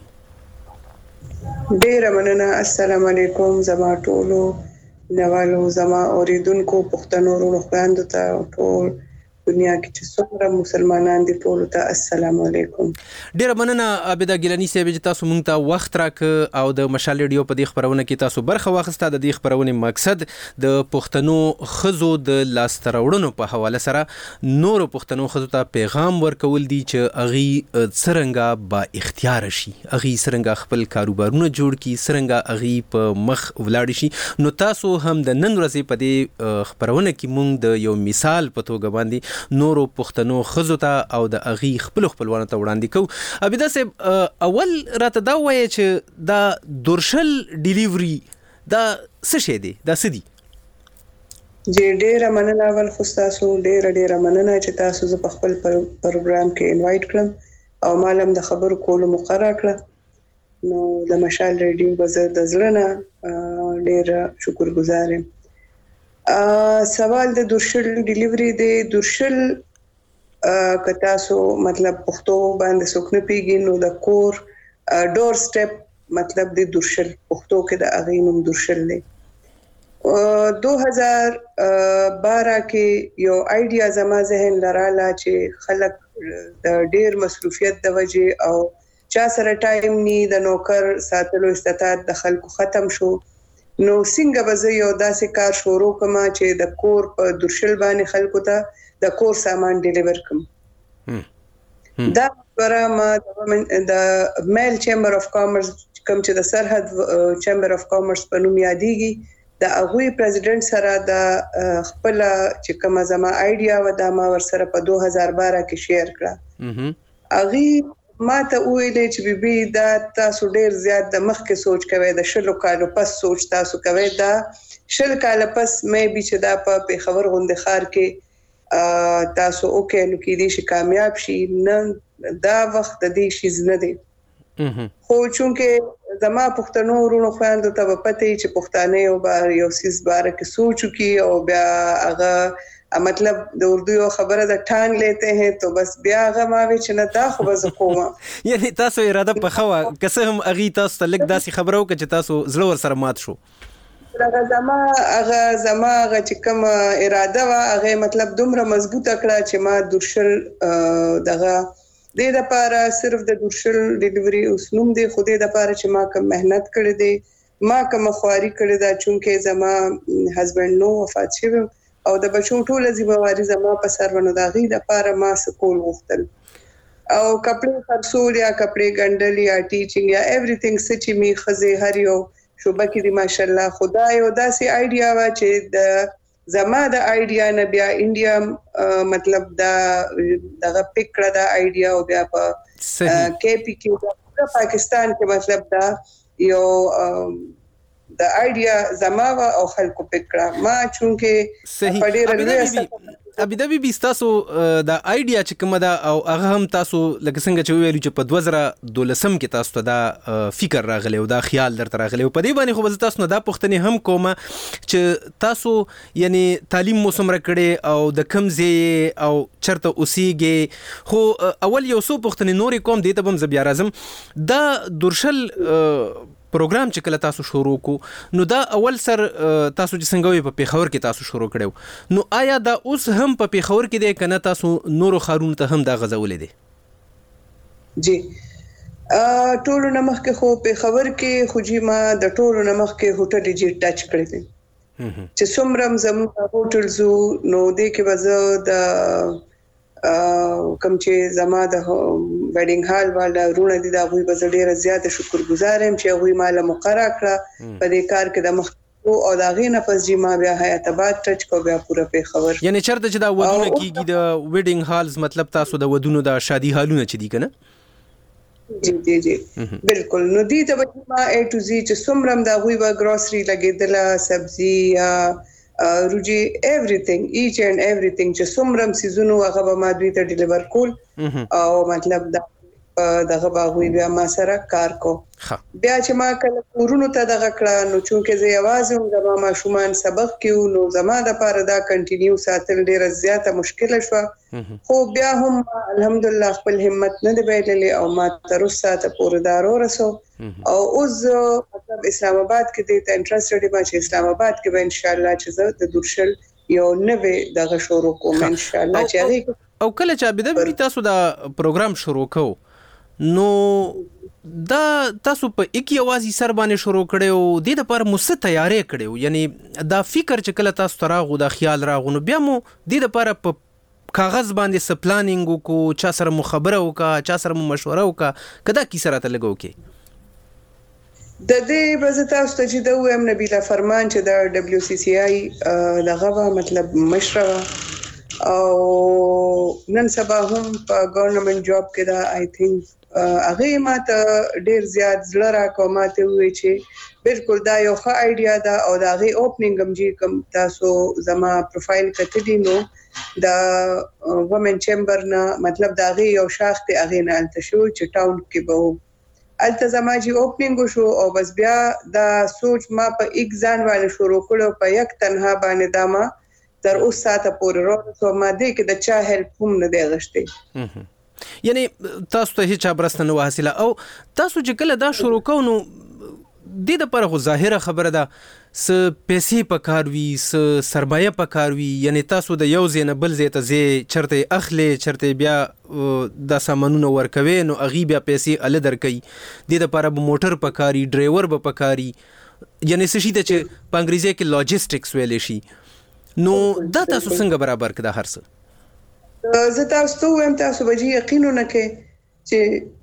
ډیره مننه. السلام علیکم زما ټولو نوالو، زما اوریدونکو، پښتنو ورونو خویندو ته، ټول دنیا کې چې څومره مسلمانان دي ټول ته السلام علیکم. ډیره مننه عابده ګیلانی صاحب چې تاسو مونږ ته وخت راک او د مشال ریډیو په دې خبرونه کې تاسو برخه واخیسته. د دې خبرونه مقصد د پښتنو خزو د لاسته راوړنو په حواله سره نور پښتنو خزو ته پیغام ورکول دي چې اغي څرنګه با اختیار شي، اغي څرنګه خپل کاروبارونه جوړ کړي، څرنګه اغي په مخ ولاړ شي. نو تاسو هم د نن ورځې په دې خبرونه کې مونږ د یو مثال په توګه باندې نورو پښتنو خزو ته او د اغي خپل خپلوانو ته وړاندې کوو. عابده صاحب اول راته دا وایي چې دا دورشل ډیلیوري دا څه شی دی، دا څه دی؟ جی ډیره مننه. اول خو تاسو ډیره ډیره مننه چې تاسو زه په خپل پروګرام کې انوایټ کړم او مالم د خبرو کولو مقرره کړه. نو د مشال ریډیو بزر د زړه نه ډیره شکرګزار یم. سوال د دورشل ډیلیوري دی. دورشل که تاسو مطلب پښتو باندې څوک نه پیږي نو د کور ډور سټپ مطلب د دورشل پښتو کې د اغې نوم دورشل دی. دو هزار بارہ کې یو آیډیا زما ذهن لراله چې خلک د ډیر مصروفیت د وجې او چا سره ټایم نی د نوکر ساتلو استطاعت د خلکو ختم شو، نو څنګه به زه یو داسې کار شروع کما چې د کور په دورشل باندې خلکو ته د کور سامان ډیلیور کم. دا برا ما د میل چیمبر اف کامرس کوم چې د سرحد چیمبر اف کامرس په نوم یادېږي د هغه پریزیدنت سره د خپل چې کومه زما آیډیا و د ما ور سره په دوه هزار بارہ کې شیر کړه اغه ما ته ویلې چې بي بي دا تاسو ډیر زیات د مخ کې سوچ کوي د شلو کالو پس سوچ تاسو کوي دا شل کال پس مې به چې دا په پیښور غوندې خار کې تاسو اوکې نو کې دي چې کامیاب شي نه دا وخت د دې شي نه دی خو چونکه زما پښتنو ورونو خويندو ته پته چې پښتانه یو بار یو سیس بار کې سوچو کی او بیا هغه مطلب د اردو یو خبره د ټان لیتے ہیں تو بس بیا هغه ما وی چې نه دا خو بز کومه یعنی تاسو اراده په خوا کسه هم اغي تاسو ته لګ داسي خبرو چې تاسو زړه ور سره مات شو هغه زما هغه زما هغه چې کوم اراده وا هغه مطلب دومره مضبوطه کړه چې ما درشل دغه د دې لپاره صرف د درشل ډیلیوري اوسنوم دی خو دې لپاره چې ما کوم مهنت کړې دي ما کوم خواري کړې ده چونکه زما هسبند نو وفات شوی او د بچو ټول ذمہواری زما په سر ونه داغي د لپاره ما سکول غوښتل او کپڑے خرڅول یا کپڑے ګندل یا ټیچینګ یا ایوریثینګ سچې می خزه هر یو شوبه کې دی ماشاءالله خدای او داسې آیډیا وا چې د زما د آیډیا نه بیا انډیا مطلب دا دغه پکړه دا آیډیا او بیا په کې پی کې پاکستان کې مطلب دا یو د آیډیا زما او خلکو پکړه ما چونکه په ډېر لوی ابي دبي بي تاسو د آیډیا چې کومه دا او هغه هم تاسو لکه څنګه چې ویلو چې په دوه زره دولسم کې تاسو ته دا فکر راغلی او دا خیال درته راغلی او په دې باندې خو به تاسو نه دا پوښتنه هم کومه چې تاسو یعنی تعلیم مو سمره کړي او د کمزې او چرته اوسېږي خو اول یو څو پوښتنه نورې کوم دې ته بم زبیا راځم دا درشل پروګرام چې کله تاسو شروع کو نو دا اول سر تاسو چې څنګه وي په پیښور کې تاسو شروع کړو نو آیا دا اوس هم په پیښور کې دی کنه تاسو نورو خارونو ته هم دا غزولې دي جی ټولو نمخ کې خو پیښور کې خو جی ما د ټولو نمخ کې هوټل جی ټچ کړی دي چې څومره زموږ هوټل زو نو دې کې وځو د کوم چې زما د ویډینګ هال والا رونه دي دا غوي به ډیره زیاته شکرګزار یم چې غوي مال مقرره کړه په دې کار کې د مخ او دا غینه پس جی ما بیا حیات آباد ټچ کو بیا پوره په خبر یعنی چرته چې دا ودونه کیږي د ویډینګ هالز مطلب تاسو د ودونو د شادي هالونه چې دي کنه جی جی جی بالکل نو دي ته ما A to Z چې څومره دا غوي به ګروسري لګیدله سبزی یا روجي everything each and everything چې څومره سيزونو هغه به ما دوی ته ډیلیور کول او مطلب دا دغه باغوي بیا ما سره کار کو بیا چې ما کله ورونو ته دغه کړه نو چونکه زه یوازې هم زما ماشومان سبق کیو نو زما د پاره دا کنټینیو ساتل ډیره زیاته مشکله شو خو بیا هم الحمدلله خپل همت نه دی بایللې او ما تر اوسه ته پوره دارو رسو او اوس مطلب اسلام آباد کې د انټرست ډی ما چې اسلام آباد کې به ان شاء الله چې زه د درشل یو نوې دغه شروع کوم ان شاء الله چې او کله چې بده تاسو دا پروګرام شروع کو نو دا تاسو په اکی اوازي سر باندې شروع کړو د دې لپاره مو څه تیاری کړو یعنی دا فکر چې کله تاسو تراغو دا خیال راغو نو بیا مو د دې لپاره په کاغذ باندې س پلانینګ کو چا سره مخابره وکا چا سره مشوره وکا کدا کی سره ته لګو کې د دې وزه تاسو ته چې د او ام نبیلا فرمان چې د دبليو سی سی آی دغه مطلب مشره او نن سبا هم په ګورنمنت جاب کې دا آی تھنک هغه ماته ډیر زیات زړه راکوماته وي چې بالکل دا یو ښه آیډیا ده او دا غي اوپننګ هم جی کوم تاسو زما پروفایل کتلی نو دا وومن چیمبر نه مطلب دا غي یو شاخ ته هغه نه الته شو چې ټاون کې به الته زما جی اوپننګ شو او بس بیا دا سوچ ما په ایگزام والے شروع کړو په یک تنها باندې دا ما تر اوس ساته پورې ورته ما دې کې د چا هیلپ هم نه دی غشته یعنی تاسو ته هیڅ برسته نه حاصله او تاسو چې کله دا شروع کوو نو د دې لپاره خو ظاهره خبره ده س پیسې پکاروي س سرمایه پکاروي یعنی تاسو د یو ځای نه بل ځای ته ځئ چرته اخلي چرته بیا د سامانونو ورکوي نو اغي بیا پیسې ال درکې د دې لپاره به موټر پکاري ډرایور به پکاري یعنی څه شي ته چې په انګریزي کې لاجستیکس ویل شي نو دا تاسو څنګه برابر کړه هر څه زه تاسو ته وایم تاسو به یقین نه کې چې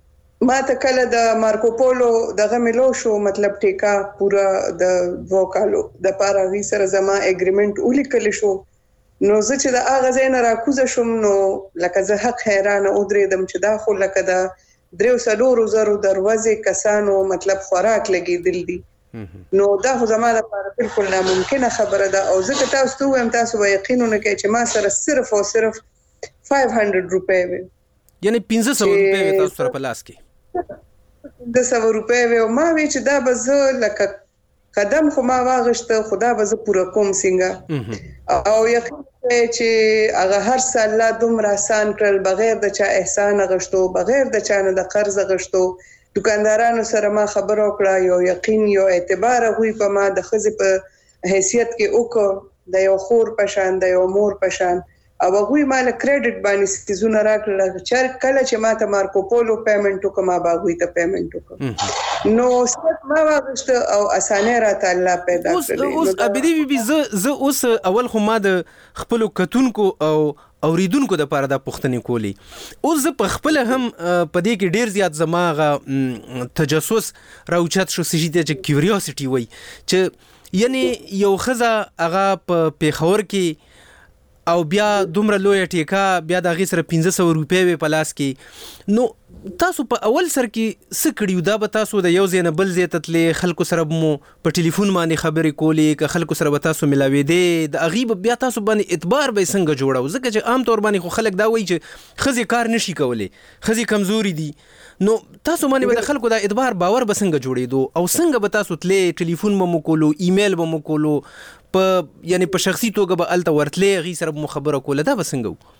ما ته کله د مارکو پولو دغه ملو شو مطلب ټیکا پورا د دوه کالو د پاره وی سره زما اګریمنت ولیکل شو نو زه چې د اغه زین راکوزه شوم نو لکه زه حق حیران او درېدم چې دا خو لکه د دریو سلورو زرو دروازې کسانو مطلب خوراک لګیدل دي نو دا خو زما لپاره بالکل ناممکنه خبره ده او زه تاسو ته وایم تاسو به یقین نه کوئ چې ما سره صرف او صرف پنځه سوه روپۍ وي یعنی پنځه سوه روپۍ تاسو سره په لاس کې د سوه روپۍ وي او ما وی چې دا به زه لکه قدم خو ما واغشته خدا به زه پوره کوم څنګه او یقین چې هغه هر سال لا دومره آسان کړل بغیر د چا احسان غشتو بغیر د چا نه د قرض غشتو دکاندارانو سره ما خبرو کړه یو یقین یو اعتبار غوي په ما د خزې په حیثیت کې وکړ د یو خور پشان د یو مور پشان او غوي مال کریډټ باندې سيزونه راکړل چې کله چې ما ته مارکو پولو پیمنټ وکما باغوي ته پیمنټ وکم نو ست ما واغشت او اسانه را تعالی پیدا کړل اوس ابدي بي ز ز اوس اول خو ما د خپل کتونکو او اوریدونکو د پاره د پښتني کولی اوس په خپل هم په دې کې ډیر زیات زماغه تجسس راوچت شو سجده چې کیوریوسټي وای چې یعنی یو خزه هغه په پیښور کې او بیا دومره لوی ټیکا بیا د غي سره پنځه سوه روپۍ په لاس کې نو تاسو په اول سر کې سکړیو دا به تاسو د یو ځای نه بل ځای ته تلې خلکو سره مو په ټلیفون باندې خبرې کولې که خلکو سره به تاسو ملاوېدې د هغې به بیا تاسو باندې اعتبار به یې څنګه جوړو ځکه چې عام طور باندې خو خلک دا وایي چې ښځې کار نشي کولی ښځې کمزوري دي نو تاسو باندې به د خلکو دا اعتبار باور به څنګه جوړېدو او څنګه به تاسو تلې ټلیفون به مو کولو ایمیل به مو کولو په یعنی په شخصي توګه به الته ورتلې هغې سره به مو خبره کوله دا به څنګه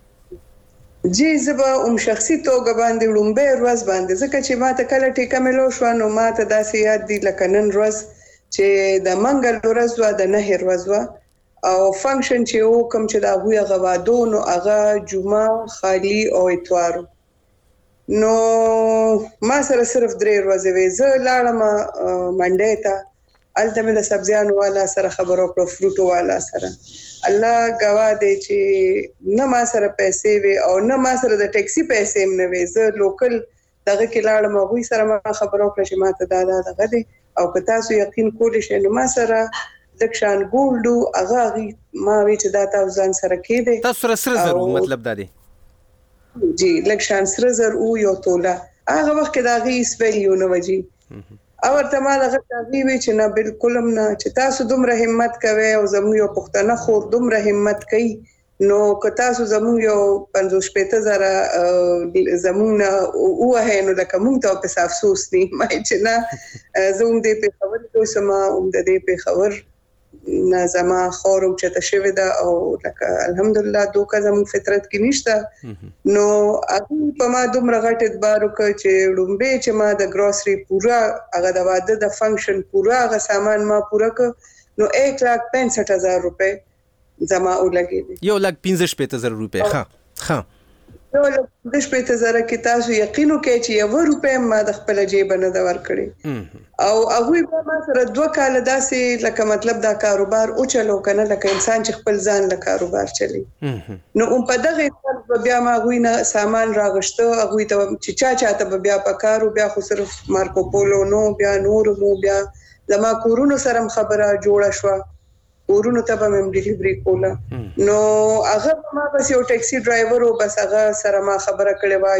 جی زبا اوم شخصي توګه باندې لومبه ورځ باندې ځکه چې ما ته کله ټیکا ملو شو نو ما ته داسې یاد دي لکه نن ورځ چې د منګل ورځ وا د نه ورځ وا او فنکشن چې و کوم چې دا هوی غوادو نو هغه جمعه خالی او اتوار نو ما سره صرف درې ورځې وې زه لاړم منډې ته الته مې د سبزیانو والا سره خبرو کړو فروټو والا سره الله گواه دی چې نه ما سره پیسې وي او نه ما سره د ټیکسي پیسې هم نه وي زه لوکل دغه کې لاړم هغوی سره ما خبرو کړه چې ما ته دا دا دغه دی او که تاسو یقین کولی شئ نو ما سره لږ شان ګولډ و هغه هغې ما وی چې دا تاسو ځان سره کېدی تاسو سره سره زر مطلب دا دی جی لږ شان سره زر و یو توله هغه وخت کې د هغې هېڅ ویلیو نه وه جی او ورته ما دغه تاغي وی چې نه بالکل هم نه چې تاسو دومره همت کوئ او زموږ یو پښتنه خور دومره همت کوي نو که تاسو زموږ یو پنځوس شپېته زره زموږ نه ووهئ نو لکه موږ ته پسې افسوس دي ما چې نه زه هم دې پېښور کې اوسم هم د دې پېښور نه زما خور اوچته شوې ده او لکه الحمدلله دوکه زموږ فطرت کې نشته نو هغوی په ما دومره غټ اعتبار وکړ چې لومبې چې ما د ګروسري پوره هغه د واده د فنکشن پوره هغه سامان ما پوره کړ نو ایک لاک پنځه هزار روپۍ زما ولګېدې یو لاک پنځه شپېته زره روپۍ ښه ښه یو لاک پنځه شپېته زره کې تاسو یقین وکړئ چې یوه روپۍ ما د خپله جیبه نه ده ورکړې او هغوی به ما سره دوه کاله داسې لکه مطلب دا کاروبار وچلو که نه لکه انسان چې خپل ځان له کاروبار چلی نو هم په دغه حساب به بیا ما هغوی نه سامان راغشته هغوی ته چې چا چاته به بیا په کار و بیا خو صرف مارکو پولو نو بیا نور مو بیا زما کورونو سره هم خبره جوړه شوه کورونو ته به مې ډیلیوري کوله نو هغه ما بس یو ټیکسي ډرایور و بس هغه سره ما خبره کړې وه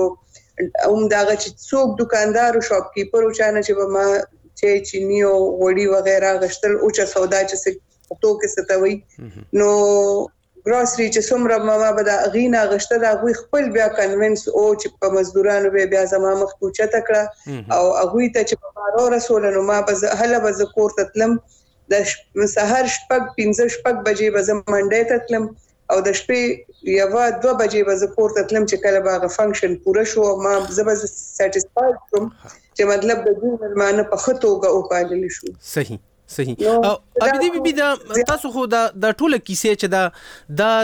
یو هم د هغه چې څوک دکاندار و شاپ کیپر و چا نه چې به ما چې چینی او غوړي وغیره اخیستل اوچه سودا چې پښتو کې څه ته وایي نو ګروسري چې څومره ما به د هغې نه اخیسته د هغوی خپل بیا کنوینس او چې په مزدورانو به بیا زما مخ ته اوچته کړه او هغوی ته چې په بار ورسوله نو ما به هله به زه کور ته تلم د سهار شپږ پنځه شپږ بجې به زه منډې ته تلم او د شپې یوه دوه بجې به زه کور ته تلم چې کله به هغه فنکشن پوره شو ما زه به سیټسفاید شوم چې مطلب د دوی مېلمانه په ښه توګه وپاللی شو صحیح صحیح او ابدي بیبي دا تاسو خو دا د ټوله کیسې چې دا دا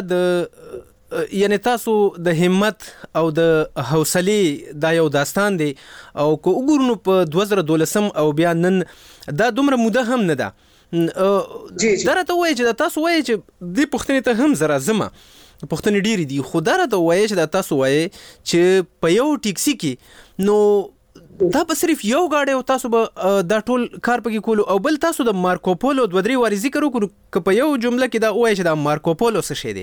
د یعنی تاسو د همت او د حوصلې دا یو داستان دی او که وګورو نو په دوه زره دولسم او بیا نن دا دومره موده هم نه ده دا راته وایي چې تاسو وایي چې دې پوښتنې ته هم زه راځم پښتنې ډېری دي خو دا راته وایي چې دا تاسو وایي چې په یو ټیکسي کې نو دا به صرف یو گاډی او تاسو به دا ټول کار پکې کولو او بل تاسو د مارکوپولو دوه درې واري ذکر وکړو که په یو جمله کې دا وایي چې دا مارکوپولو څه شی دی؟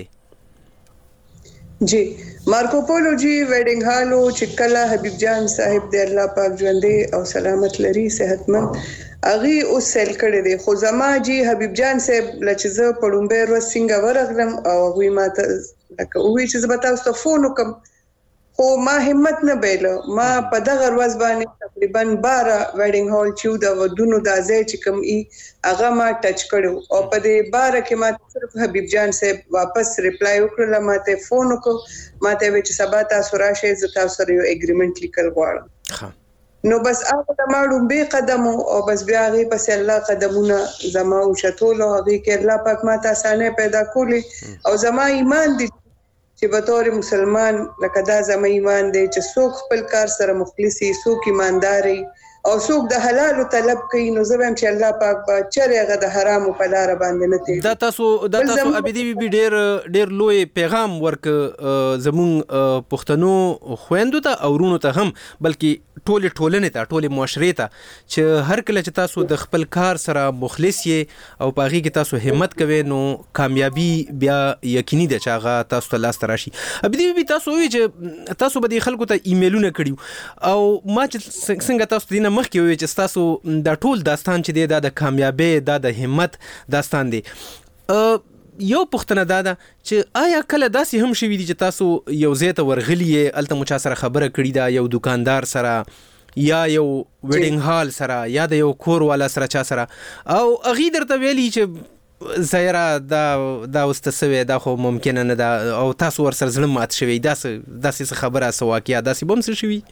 جی مارکوپولو جی ویډینګ هالو چې کله حبیب جان صاحب د الله پاک ژوندې او سلامت لري صحتمند اغي اوس سیل کړی دی خو زما جی حبیب جان صاحب لچزه پړومبه ور څنګه ورغلم او هغه ماته لکه وی چې زه به تاسو ته فون وکم خو ما همت نه بیل ما په دغه ورځ باندې تقریبا بارہ ویډینګ هال چې د ودونو د ځای چې کوم ای هغه ما ټچ کړو او په دې بارہ کې ما صرف حبیب جان صاحب واپس ریپلای وکړل ماته فون وکړ ماته وی چې سبا تاسو راشئ زه تاسو سره یو اګریمنت لیکل غواړم نو بس هغه د ماړو به قدم او بس بیا هغه پس الله قدمونه زما او شتول او هغه کې الله پاک ماته اسانه پیدا کړي او زما ایمان دي چې به تور مسلمان لکه دا زما ایمان دی چې څوک خپل کار سره مخلصي څوک ایمانداري او څوک د حلال طلب کوي نو زبم چې الله پاک به چرېغه د حرام په لار باندې نه تي دا تاسو دا تاسو ابدي بي ډېر ډېر لوی پیغام ورک زمون پښتنو خويندو ته او ورونو ته هم بلکې ټول ټولنې ته ټول معاشرې ته چې هر کله چې تاسو د خپل کار سره مخلص یې او پاغي کې تاسو همت کوئ نو کامیابی بیا یقیني ده چې هغه تاسو ته لاس راشي ابدي بي تاسو وی چې تاسو به د خلکو ته ایمیلونه کړیو او ما چې څنګه تاسو دینه مخکې وی چې تاسو د ټول داستان چې دی دا د کامیابی دا د همت داستان دی یو پښتنه دا ده چې آیا کله داسې هم شوي دي چې تاسو یو ځای ته ورغلي یې هلته مو چا سره خبره کړې ده یو دکاندار سره یا یو ویډینګ هال سره یا د یو کور والا سره چا سره او هغې درته ویلي چې ظاهره دا دا اوس ته سوی دا خو ممکنه نه ده او تاسو ورسره زړه مات شوی داسې داسې خبره څه واقعه داسې به هم څه شوي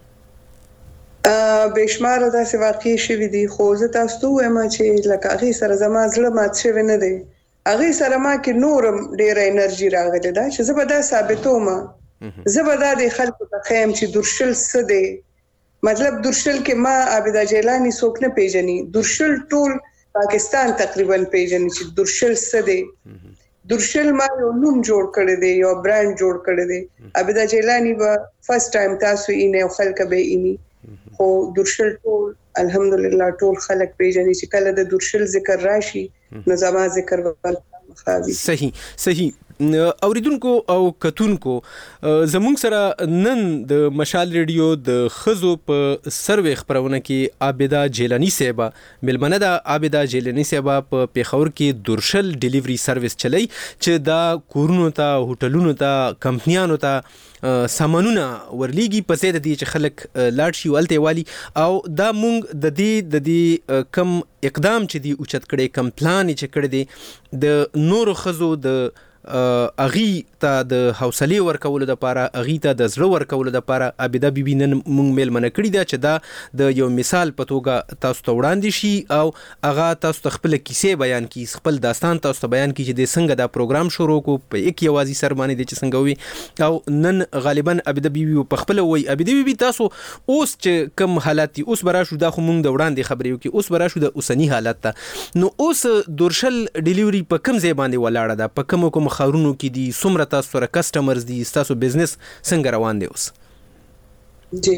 بشمار داسې واقع شوي دي خو زه تاسو ته وایم چې لکه هغې سره زما زړه مات شوی نه دی هغې سره ما کې نورم ډېره انرژي راغلې ده چې زه به دا ثابتوم زه به دا د خلکو ته ښیم چې درشل څه دی مطلب درشل کې ما عابده جیلاني څوک نه پیژني درشل ټول پاکستان تقریبا پیژني چې درشل څه دی درشل ما یو نوم جوړ کړی دی یو برانډ جوړ کړی دی عابده جیلاني به فرست ټایم تاسو یې نه خلک به یې خو درشل ټول الحمدلله ټول خلک پیژني چې کله د درشل ذکر راشي نو زما ذکر وکړي صحیح صحیح اوریدونکو او کتونکو زموږ سره نن د مشال ریډیو د خزو په سروي خبرونه کې عابده جیلانی صاحب ملمنه د عابده جیلانی صاحب په پیښور کې درشل ډیلیوري سرویس چلی چې دا کورونو ته هوټلونو ته کمپنیانو ته سامانونه ورلیږي په څیر دي چې خلک لاړ شي ولته والی او دا مونږ د دې د دې کم اقدام چې دی اوچت کړي کم پلان چې کړي دي د نور خزو د اغي ته د حوصله ورکول د پاره اغي ته د زړه ورکول د پاره عابده بیبي نن مونږ میل منه کړی دا چې دا د یو مثال په توګه تاسو ته وړاندې شي او هغه تاسو ته خپل کیسې بیان کی خپل داستان تاسو ته بیان کی چې د څنګه دا پروګرام شروع کو په یک یوازي سر باندې د چې څنګه وي او نن غالبا عابده بیبي په خپل وای عابده بیبي تاسو اوس چې کم حالات اوس براشو دا خو مونږ د وړاندې خبرې وکي اوس براشو د اوسنی حالت ته نو اوس درشل ډیلیوري په کم ځای باندې ولاړه ده په کوم کوم خارونو کې دي څومره تاسو سره کسٹمرز دي تاسو بزنس څنګه روان دی اوس جی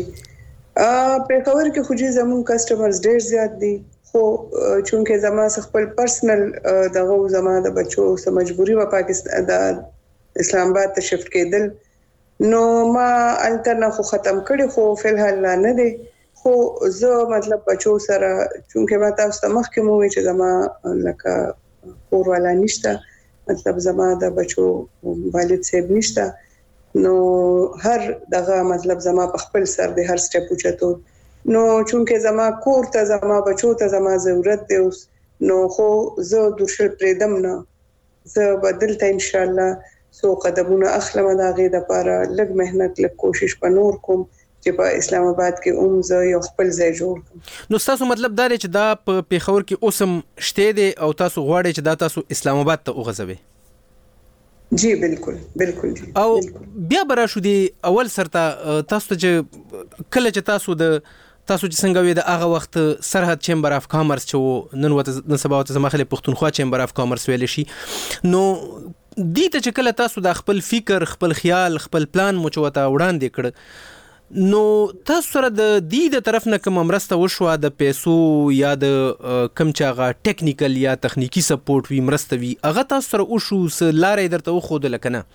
په خبر کې خو جې زمون کسٹمرز ډېر زیات دي خو چونکه زما خپل پرسنل دغه زما د بچو سره مجبوری و پاکستان د اسلام آباد ته شفت کېدل نو ما الټرنا خو ختم کړي خو فلحال نه دی خو زه مطلب بچو سره چونکه ما تاسو ته مخکې مو چې زما لکه کور والا نشته مطلب زما د بچو والد صاحب نشته نو هر دغه مطلب زما په خپل سر د هر سټپ اوچتو نو چونکه زما کور ته زما بچو ته زما ضرورت دی اوس نو خو زه درشل پریدم نه زه بدل ته ان شاء الله سو قدمونه اخلم دا غي د لپاره لږ مهنت لږ کوشش پنور کوم چې په اسلام آباد کې اوم زه یو خپل ځای جوړ کړم نو تاسو مطلب دا چې دا په پیښور کې اوسم شته دي او تاسو غواړئ چې دا تاسو اسلام آباد ته وغځوي جی بالکل بالکل جی او بیا براشو دی اول سرته تاسو چې کله چې تاسو د تاسو چې څنګه وي د هغه وخت سرحد چیمبر اف کامرس چې نن وته نن سبا وته زما خلک پښتونخوا چیمبر اف کامرس ویل شي نو دې ته چې کله تاسو د خپل فکر خپل خیال خپل پلان مو چوته وړاندې کړ نو تاسو سره د دې د طرف نه کوم مرسته وشوه د پیسو یا د کم چاغه ټیکنیکل یا تخنیکی سپورټ وی مرسته وی هغه تاسو سره وشو س لارې درته وخود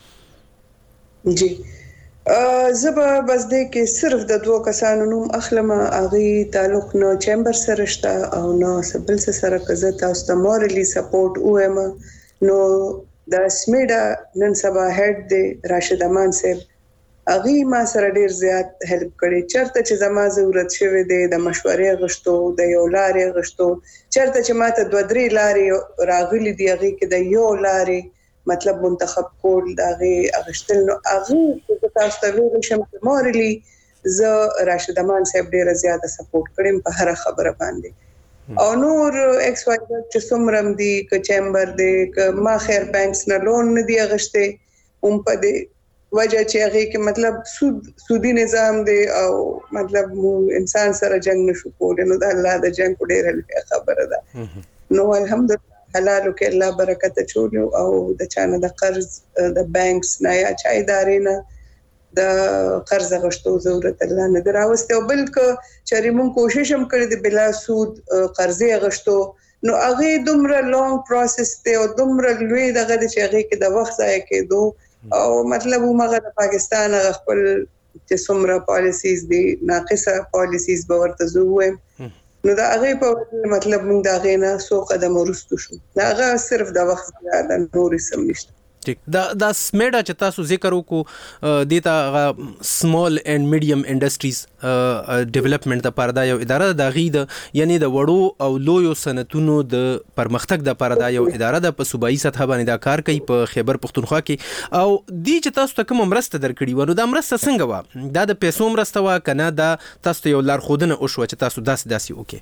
لکنه جی زبا بس دې کې صرف د دوه کسانو نوم اخلم اغي تعلق نو چیمبر سره شته او نو سبل سره کزه تاسو ته مورلی سپورټ اوم نو د سمیډا نن سبا هډ دی راشد امان صاحب اغي ما سره ډیر زیات هیلپ کړي چرته چې زما ضرورت شوه دی د مشورې غشتو د یو لارې غشتو چرته چې ماته دوه درې لارې راغلي دی اغي کې د یو لارې مطلب منتخب کول دغه اغشتل نو اغه چې تاسو ته ویل شم مورلی ز راشد امان صاحب ډیر زیات سپورټ کړم په هر خبره باندې او نور ایکس واي چې څومره دی ک چیمبر دی ک ما خیر بانکس نه لون نه دی غشته هم په دې وجه چې هغه کې مطلب سود سودی نظام دی او مطلب انسان سره جنگ نشو کولای نو د الله د جنگ کو ډیر خبره ده نو الحمدلله حلالو کې الله برکت چولو او د چانه د قرض د بانکس نه یا چا ادارې نه د قرض غشتو ضرورت الله نه دراوسته او بلک چې موږ کوشش هم کړی د بلا سود قرضې غشتو نو هغه دومره لونګ پروسس ته او دومره لوی دغه چې هغه کې د وخت ځای کېدو او مطلب موږ د پاکستان خپل چې څومره پالیسیز دي ناقصه پالیسیز به ورته زووم نو دا هغه په مطلب موږ دا غینا سو قدم ورستو شو دا هغه صرف د وخت زیاده نور سم نشته ټیک دا د سمیډا چې تاسو ذکر وکړو دیتا سمال اینڈ میډیم انډستریز ډیولپمنٹ لپاره دا یو اداره د غید یعنی د وړو او لویو صنعتونو د پرمختګ لپاره دا یو اداره د په صوبایي سطح باندې دا کار کوي په خیبر پختونخوا کې او دی چې تاسو ته کوم مرسته درکړي ونه دا مرسته څنګه و دا د پیسو مرسته و کنه دا تاسو یو لار خودنه او شو چې تاسو داس داسي وکي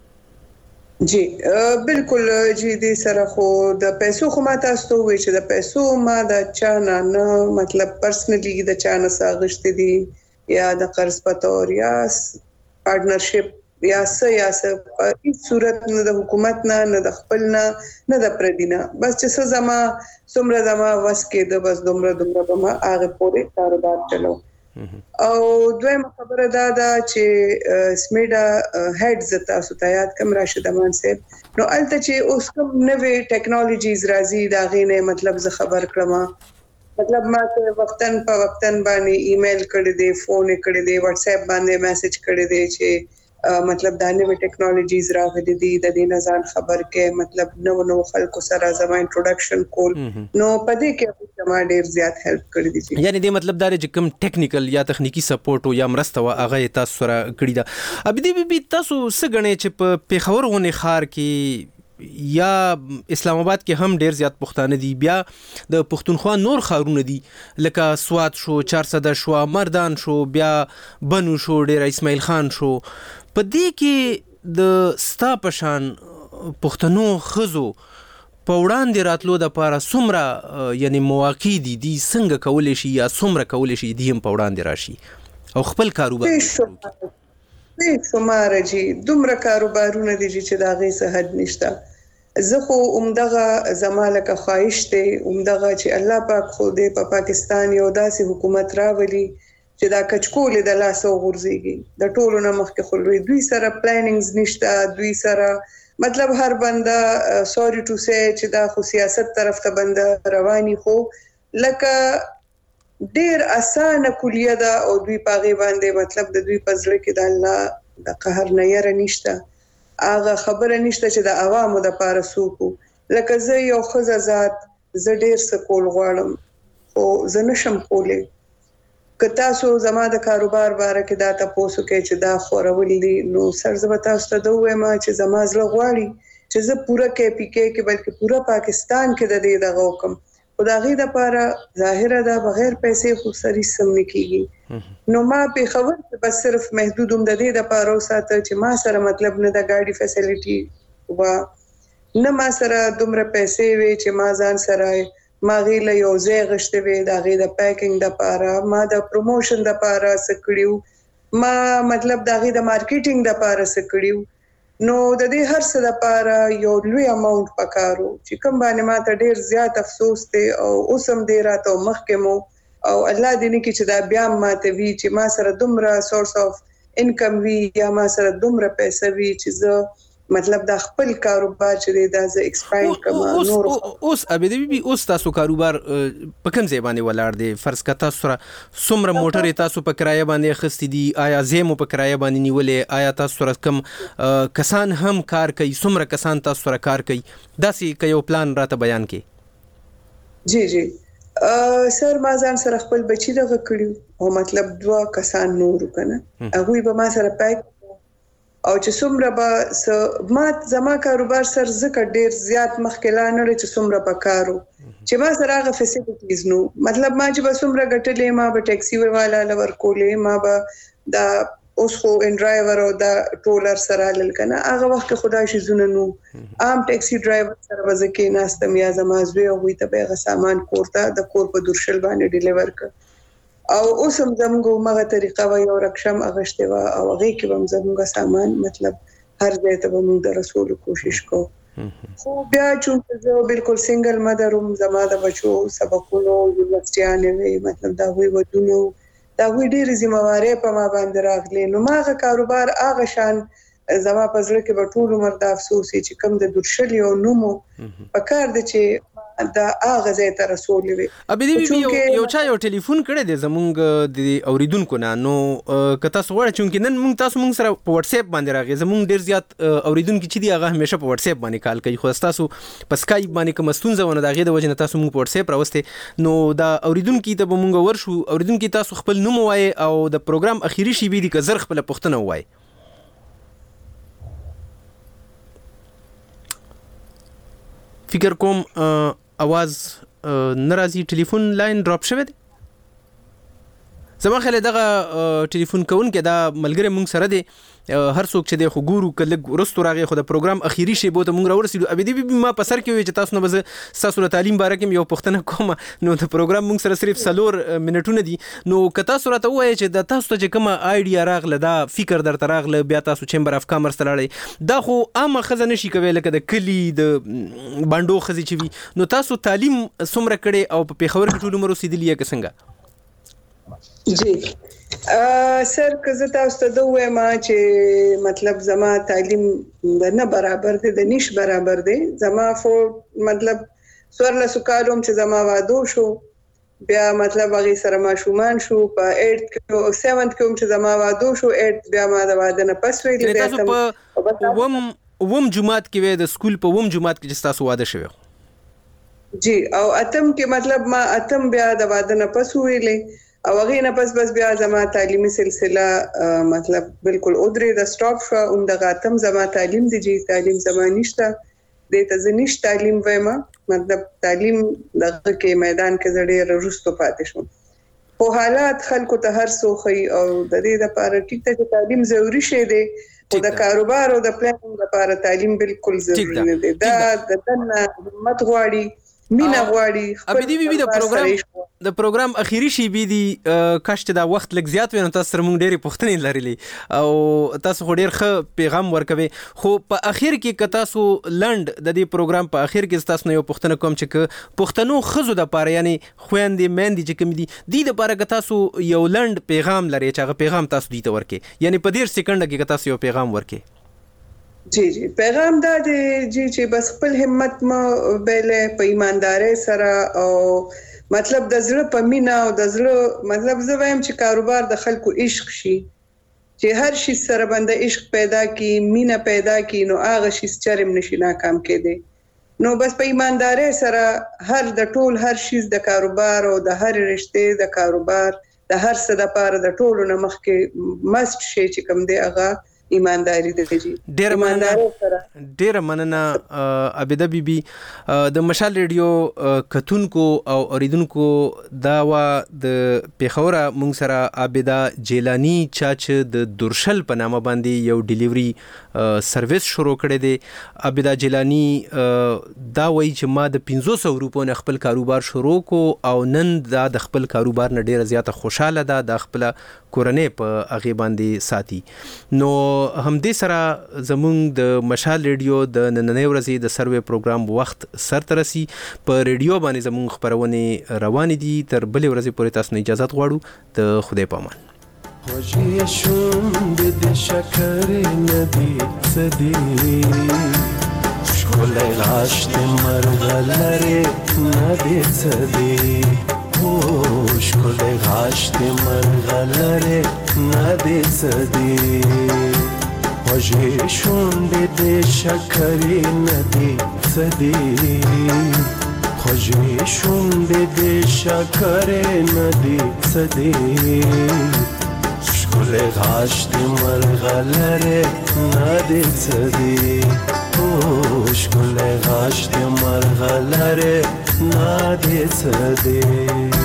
جی بالکل جی دې سره خو د پیسو خو ما تاسو ته وی چې د پیسو ما د چانه نه مطلب پرسنلی د چانه ساغشت دي یا د قرض پتور یا پارټنرشپ یا س یا س په هیڅ صورت نه د حکومت نه نه د خپل نه نه د پردینا بس چې څه زما څومره زما وس کې د بس دومره دومره به ما هغه پورې کاروبار چلو او دویمه خبره دا ده چې سمیډا هډ زتا ستایات کم راشد امان صاحب نو الته چې اوس کوم نوې ټیکنالوژیز راځي دا غینه مطلب ز خبر کړم مطلب ما ته وختن په وختن باندې ایمیل کړی دی فون کړی دی واتس اپ باندې میسج کړی دی چې مطلب دا نوې ټیکنالوژیز راغلي دي د دې نظر خبر کې مطلب نو نو خلکو سره زما انټروډکشن کول نو پدې کې ما ډیر زیات هیلپ کړی دي یعنی دې مطلب دا چې کوم ټیکنیکل یا تخنیکی سپورټ یا مرسته وا هغه تاسو سره کړی دا اب دې به تاسو سګنې چې په پیښور ونه خار کې یا اسلام آباد کې هم ډیر زیات پښتانه دي بیا د پښتونخوا نور خارونه دي لکه سوات شو چارسده شو مردان شو بیا بنو شو ډیر اسماعیل خان شو په دې کې د ستا پشان پښتنو خزو په وړاندې راتلو د لپاره څومره یعنی مواقع دي دي څنګه کولای شي یا څومره کولای شي دي هم په وړاندې راشي او خپل کاروبار دې څومره جی دومره کاروبارونه دي چې دا غي صحت نشته زه خو عمدغه زمالکه خواهش ته عمدغه چې الله پاک خو دې په پاکستان یو داسې حکومت راولي چې دا کچکول د لاسو غورځيږي د ټولو نه مخکې خلوي دوی سره پلانینګز نشته دوی سره مطلب هر بنده سوري ټو سي چې دا خو سیاست طرف ته بنده رواني خو لکه ډیر اسانه کلیه ده او دوی پاغي باندې مطلب د دوی پزړه کې د الله د قهر نه یره نشته هغه خبره نشته چې د عوامو د پاره سوکو لکه زه یو خزه ذات زه ډیر سکول غواړم او زه نشم کولای که تاسو زما د کاروبار باره کې دا تاسو کې چې دا خورول دي نو سر زما تاسو ته دوه ما چې زما زړه غواړي چې زه پورا کې پی کې کې بلکې پورا پاکستان کې د دې دغه حکم خدای د لپاره ظاهره دا بغیر پیسې خو سری سم نه کیږي نو ما په خبر ته بس صرف محدود هم د دې د لپاره وساته چې ما سره مطلب نه د ګاډي فیسیلیټي و نه ما سره دومره پیسې وي چې ما ځان سره ما غیله یو ځای غشته وي دا غي د پیکینګ د لپاره ما د پروموشن د لپاره سکړیو ما مطلب دا غي د مارکیټینګ د لپاره سکړیو نو د دې هر څه لپاره یو لوی اماونټ پکارو چې کوم باندې ماته ډیر زیات افسوس دی او اوس هم ډیر راته مخکې مو او الله دې نه کې چې دا بیا ماته وی چې ما سره دومره سورس اف انکم وی یا ما سره دومره پیسې وی چې زه مطلب دا خپل کاروبار چې دا ز ایکسپاند کما نور اوس ابي بي اوس تاسو کاروبار په کوم ځای باندې ولاړ دی؟ فرض کړه تاسو سره څومره موټر تاسو په کرایه باندې خستی دي؟ آیا زمو په کرایه باندې نیولې؟ آیا تاسو سره کم کسان هم کار کوي؟ څومره کسان تاسو سره کار کوي؟ داسې که یو پلان راته بیان کړئ. جی جی سر ما ځان سره خپل بچی دغه کړیو او مطلب دوه کسان نور کنه هغه به ما سره پاک او چې څومره به ما زما کاروبار سر زکه ډیر زیات مخکې لا نه چې څومره پکارو چې ما سره هغه فیسیلیټیز نو مطلب ما چې به څومره ګټلې ما به ټیکسي والا لور کولې ما به دا اوس خو ان ډرایور او دا ټولر سره لل کنه هغه وخت خدای شي زونه نو عام ټیکسي ډرایور سره وځکه ناستم یا زما زوی او وي ته به سامان کوړه د کور په درشل باندې ډیلیور ک او اوس هم زموږ مغه طریقه و یو رقم اغشته و او هغه کې هم زموږ سامان مطلب هر ځای ته موږ د رسول کوشش کو خو بیا چې زه بالکل سنگل مدروم زما د بچو سبقونو یونیورسيټیانه وي مطلب دا وی ودونو دا وی ډېر ذمہواری په ما باندې راغلي نو ماغه کاروبار هغه شان زما په ځل کې په ټول عمر د افسوس چې کم د درشل یو نومو په کار د چې دا هغه ځای ته رسول وي. ابي دې یو یو چا یو ټلیفون کړی دی زمونږ د اوریدونکو نه نو کته سوړ چې نن مونږ تاسو مونږ سره په واتس اپ باندې راغی زمونږ ډیر زیات اوریدونکو چې دی هغه همیشه په واتس اپ باندې کال کوي خو تاسو په سکایپ باندې کوم ستونزونه دغه د وجه نه تاسو مونږ په واتس اپ راوسته نو دا اوریدونکو ته به مونږ ورشو اوریدونکو تاسو خپل نوم وای او د پروګرام اخیری شی به دي که زر خپل پښتنه وای. فکر کوم आवाज ناراضي ټلیفون لاین ډراپ شوه دی زما خله دغه ټلیفون کون کې دا ملګری مونږ سره دی هر څوک چې دی خو ګورو کله ورستو راغی خو د پروګرام اخیری شی بوته مونږ راورسېدو ابي دې ما په سر کې وي چې تاسو نه بز تاسو تعلیم باره کې یو پښتنه کوم نو د پروګرام مونږ سره صرف سلور منټونه دي نو کتا سره ته وایي چې د تاسو ته چې کومه آیډیا راغله دا فکر درته راغله بیا تاسو چیمبر اف کامرس تلاړی دا خو عامه خزانه شي کوي لکه د کلی د باندو خزي چې وي نو تاسو تعلیم سمره کړي او په پیښور کې ټول عمر اوسېدلی یا څنګه؟ جی سر که زه تاسو ته دوه وایم چې مطلب زما تعلیم نه برابر دی د نش برابر دی زما فو مطلب سورله سکالوم چې زما وادو شو بیا مطلب هغه سره ما شومان شو په اټ کې او سیونت کې چې زما وادو شو اټ بیا ما د واده نه پس ویل دی تاسو په وم وم جمعات کې وې د سکول په وم جمعات کې چې تاسو واده شوی جی او اتم کې مطلب ما اتم بیا د واده نه پس ویلې او هغه نه پس بس بیا زما تعلیمي سلسله مطلب بالکل اودري د سټاپ شو اون د غاتم زما تعلیم دی جی تعلیم زما نشته د تزنیش تعلیم وېما مطلب تعلیم دغه کې میدان کې زړې رجستو پاتې شو په حالات خلکو ته هر څوخي او د دې لپاره ټیک ته تعلیم ضروری شي دی او د کاروبار او د پلان لپاره تعلیم بالکل ضروری نه دی دا د دنه همت غواړي مینا غواړي ابي دې بي د پروګرام د پروګرام اخیری شی بي دي کاشت دا وخت لګ زیات وینم تاسو سره مونږ ډېری پوښتنې لرلې او تاسو خو ډېر ښه پیغام ورکوي خو په اخر کې که تاسو لند د دې پروګرام په اخر کې تاسو نه یو پوښتنه کوم چې پښتنو خزو د پاره یعنی خويندې مېندې چې کوم دي د دې لپاره که تاسو یو لند پیغام لري چې هغه پیغام تاسو دی ته ورکې یعنی په ډېر سکند کې تاسو یو پیغام ورکې. جی جی پیغام دا دی جی چې بس خپل همت مو بیله په ایمانداري سره او مطلب د زړه په مینا او د زړه مطلب زه وایم چې کاروبار د خلکو عشق شي چې هر شي سره باندې عشق پیدا کی مینا پیدا کی نو هغه شي چرم نشي ناکام کېده نو بس په ایمانداري سره هر د ټول هر شي د کاروبار او د هر رشته د کاروبار د هر څه د پاره د ټولو نه مخکې مست شي چې کوم دی هغه ایمانداری د دې ډیر مننه ډیر مننه عبیده بیبي د مشال ریډیو کتونکو او اوریدونکو دا وا د پیښور مونږ سره عبیده جیلانی چاچ د درشل په نامه باندې یو ډیلیوري سرویس شروع کړی دی. عبیده جیلانی دا وایي چې ما د پنځه سوه روپو نه خپل کاروبار شروع کو او نن دا د خپل کاروبار نه ډیره زیاته خوشاله ده د خپل کورنۍ په هغه باندې ساتي نو همدې سره زمونږ د مشال ریډیو د نننۍ ورځې د سروې پروګرام وخت سر ترسي په ریډیو باندې زمونږ خبرونه روان دي. تر بلې ورځې پورې تاسو نه اجازه غواړو. د خدای په امان. خوږې شونډې د شکر ندي څه دي، ښکلی غاښ د مرغلرې نه دي څه دي، هو ښکلی غاښ د مرغلرې نه دي څه دي، خوږې شونډې د شکر ندي څه دي، خوږې شونډې د شکر ندي څه دي، ښکلی غاښ د مرغلرې نه دي څه دي، او ښکلی غاښ د مرغلرې نه دي څه دي.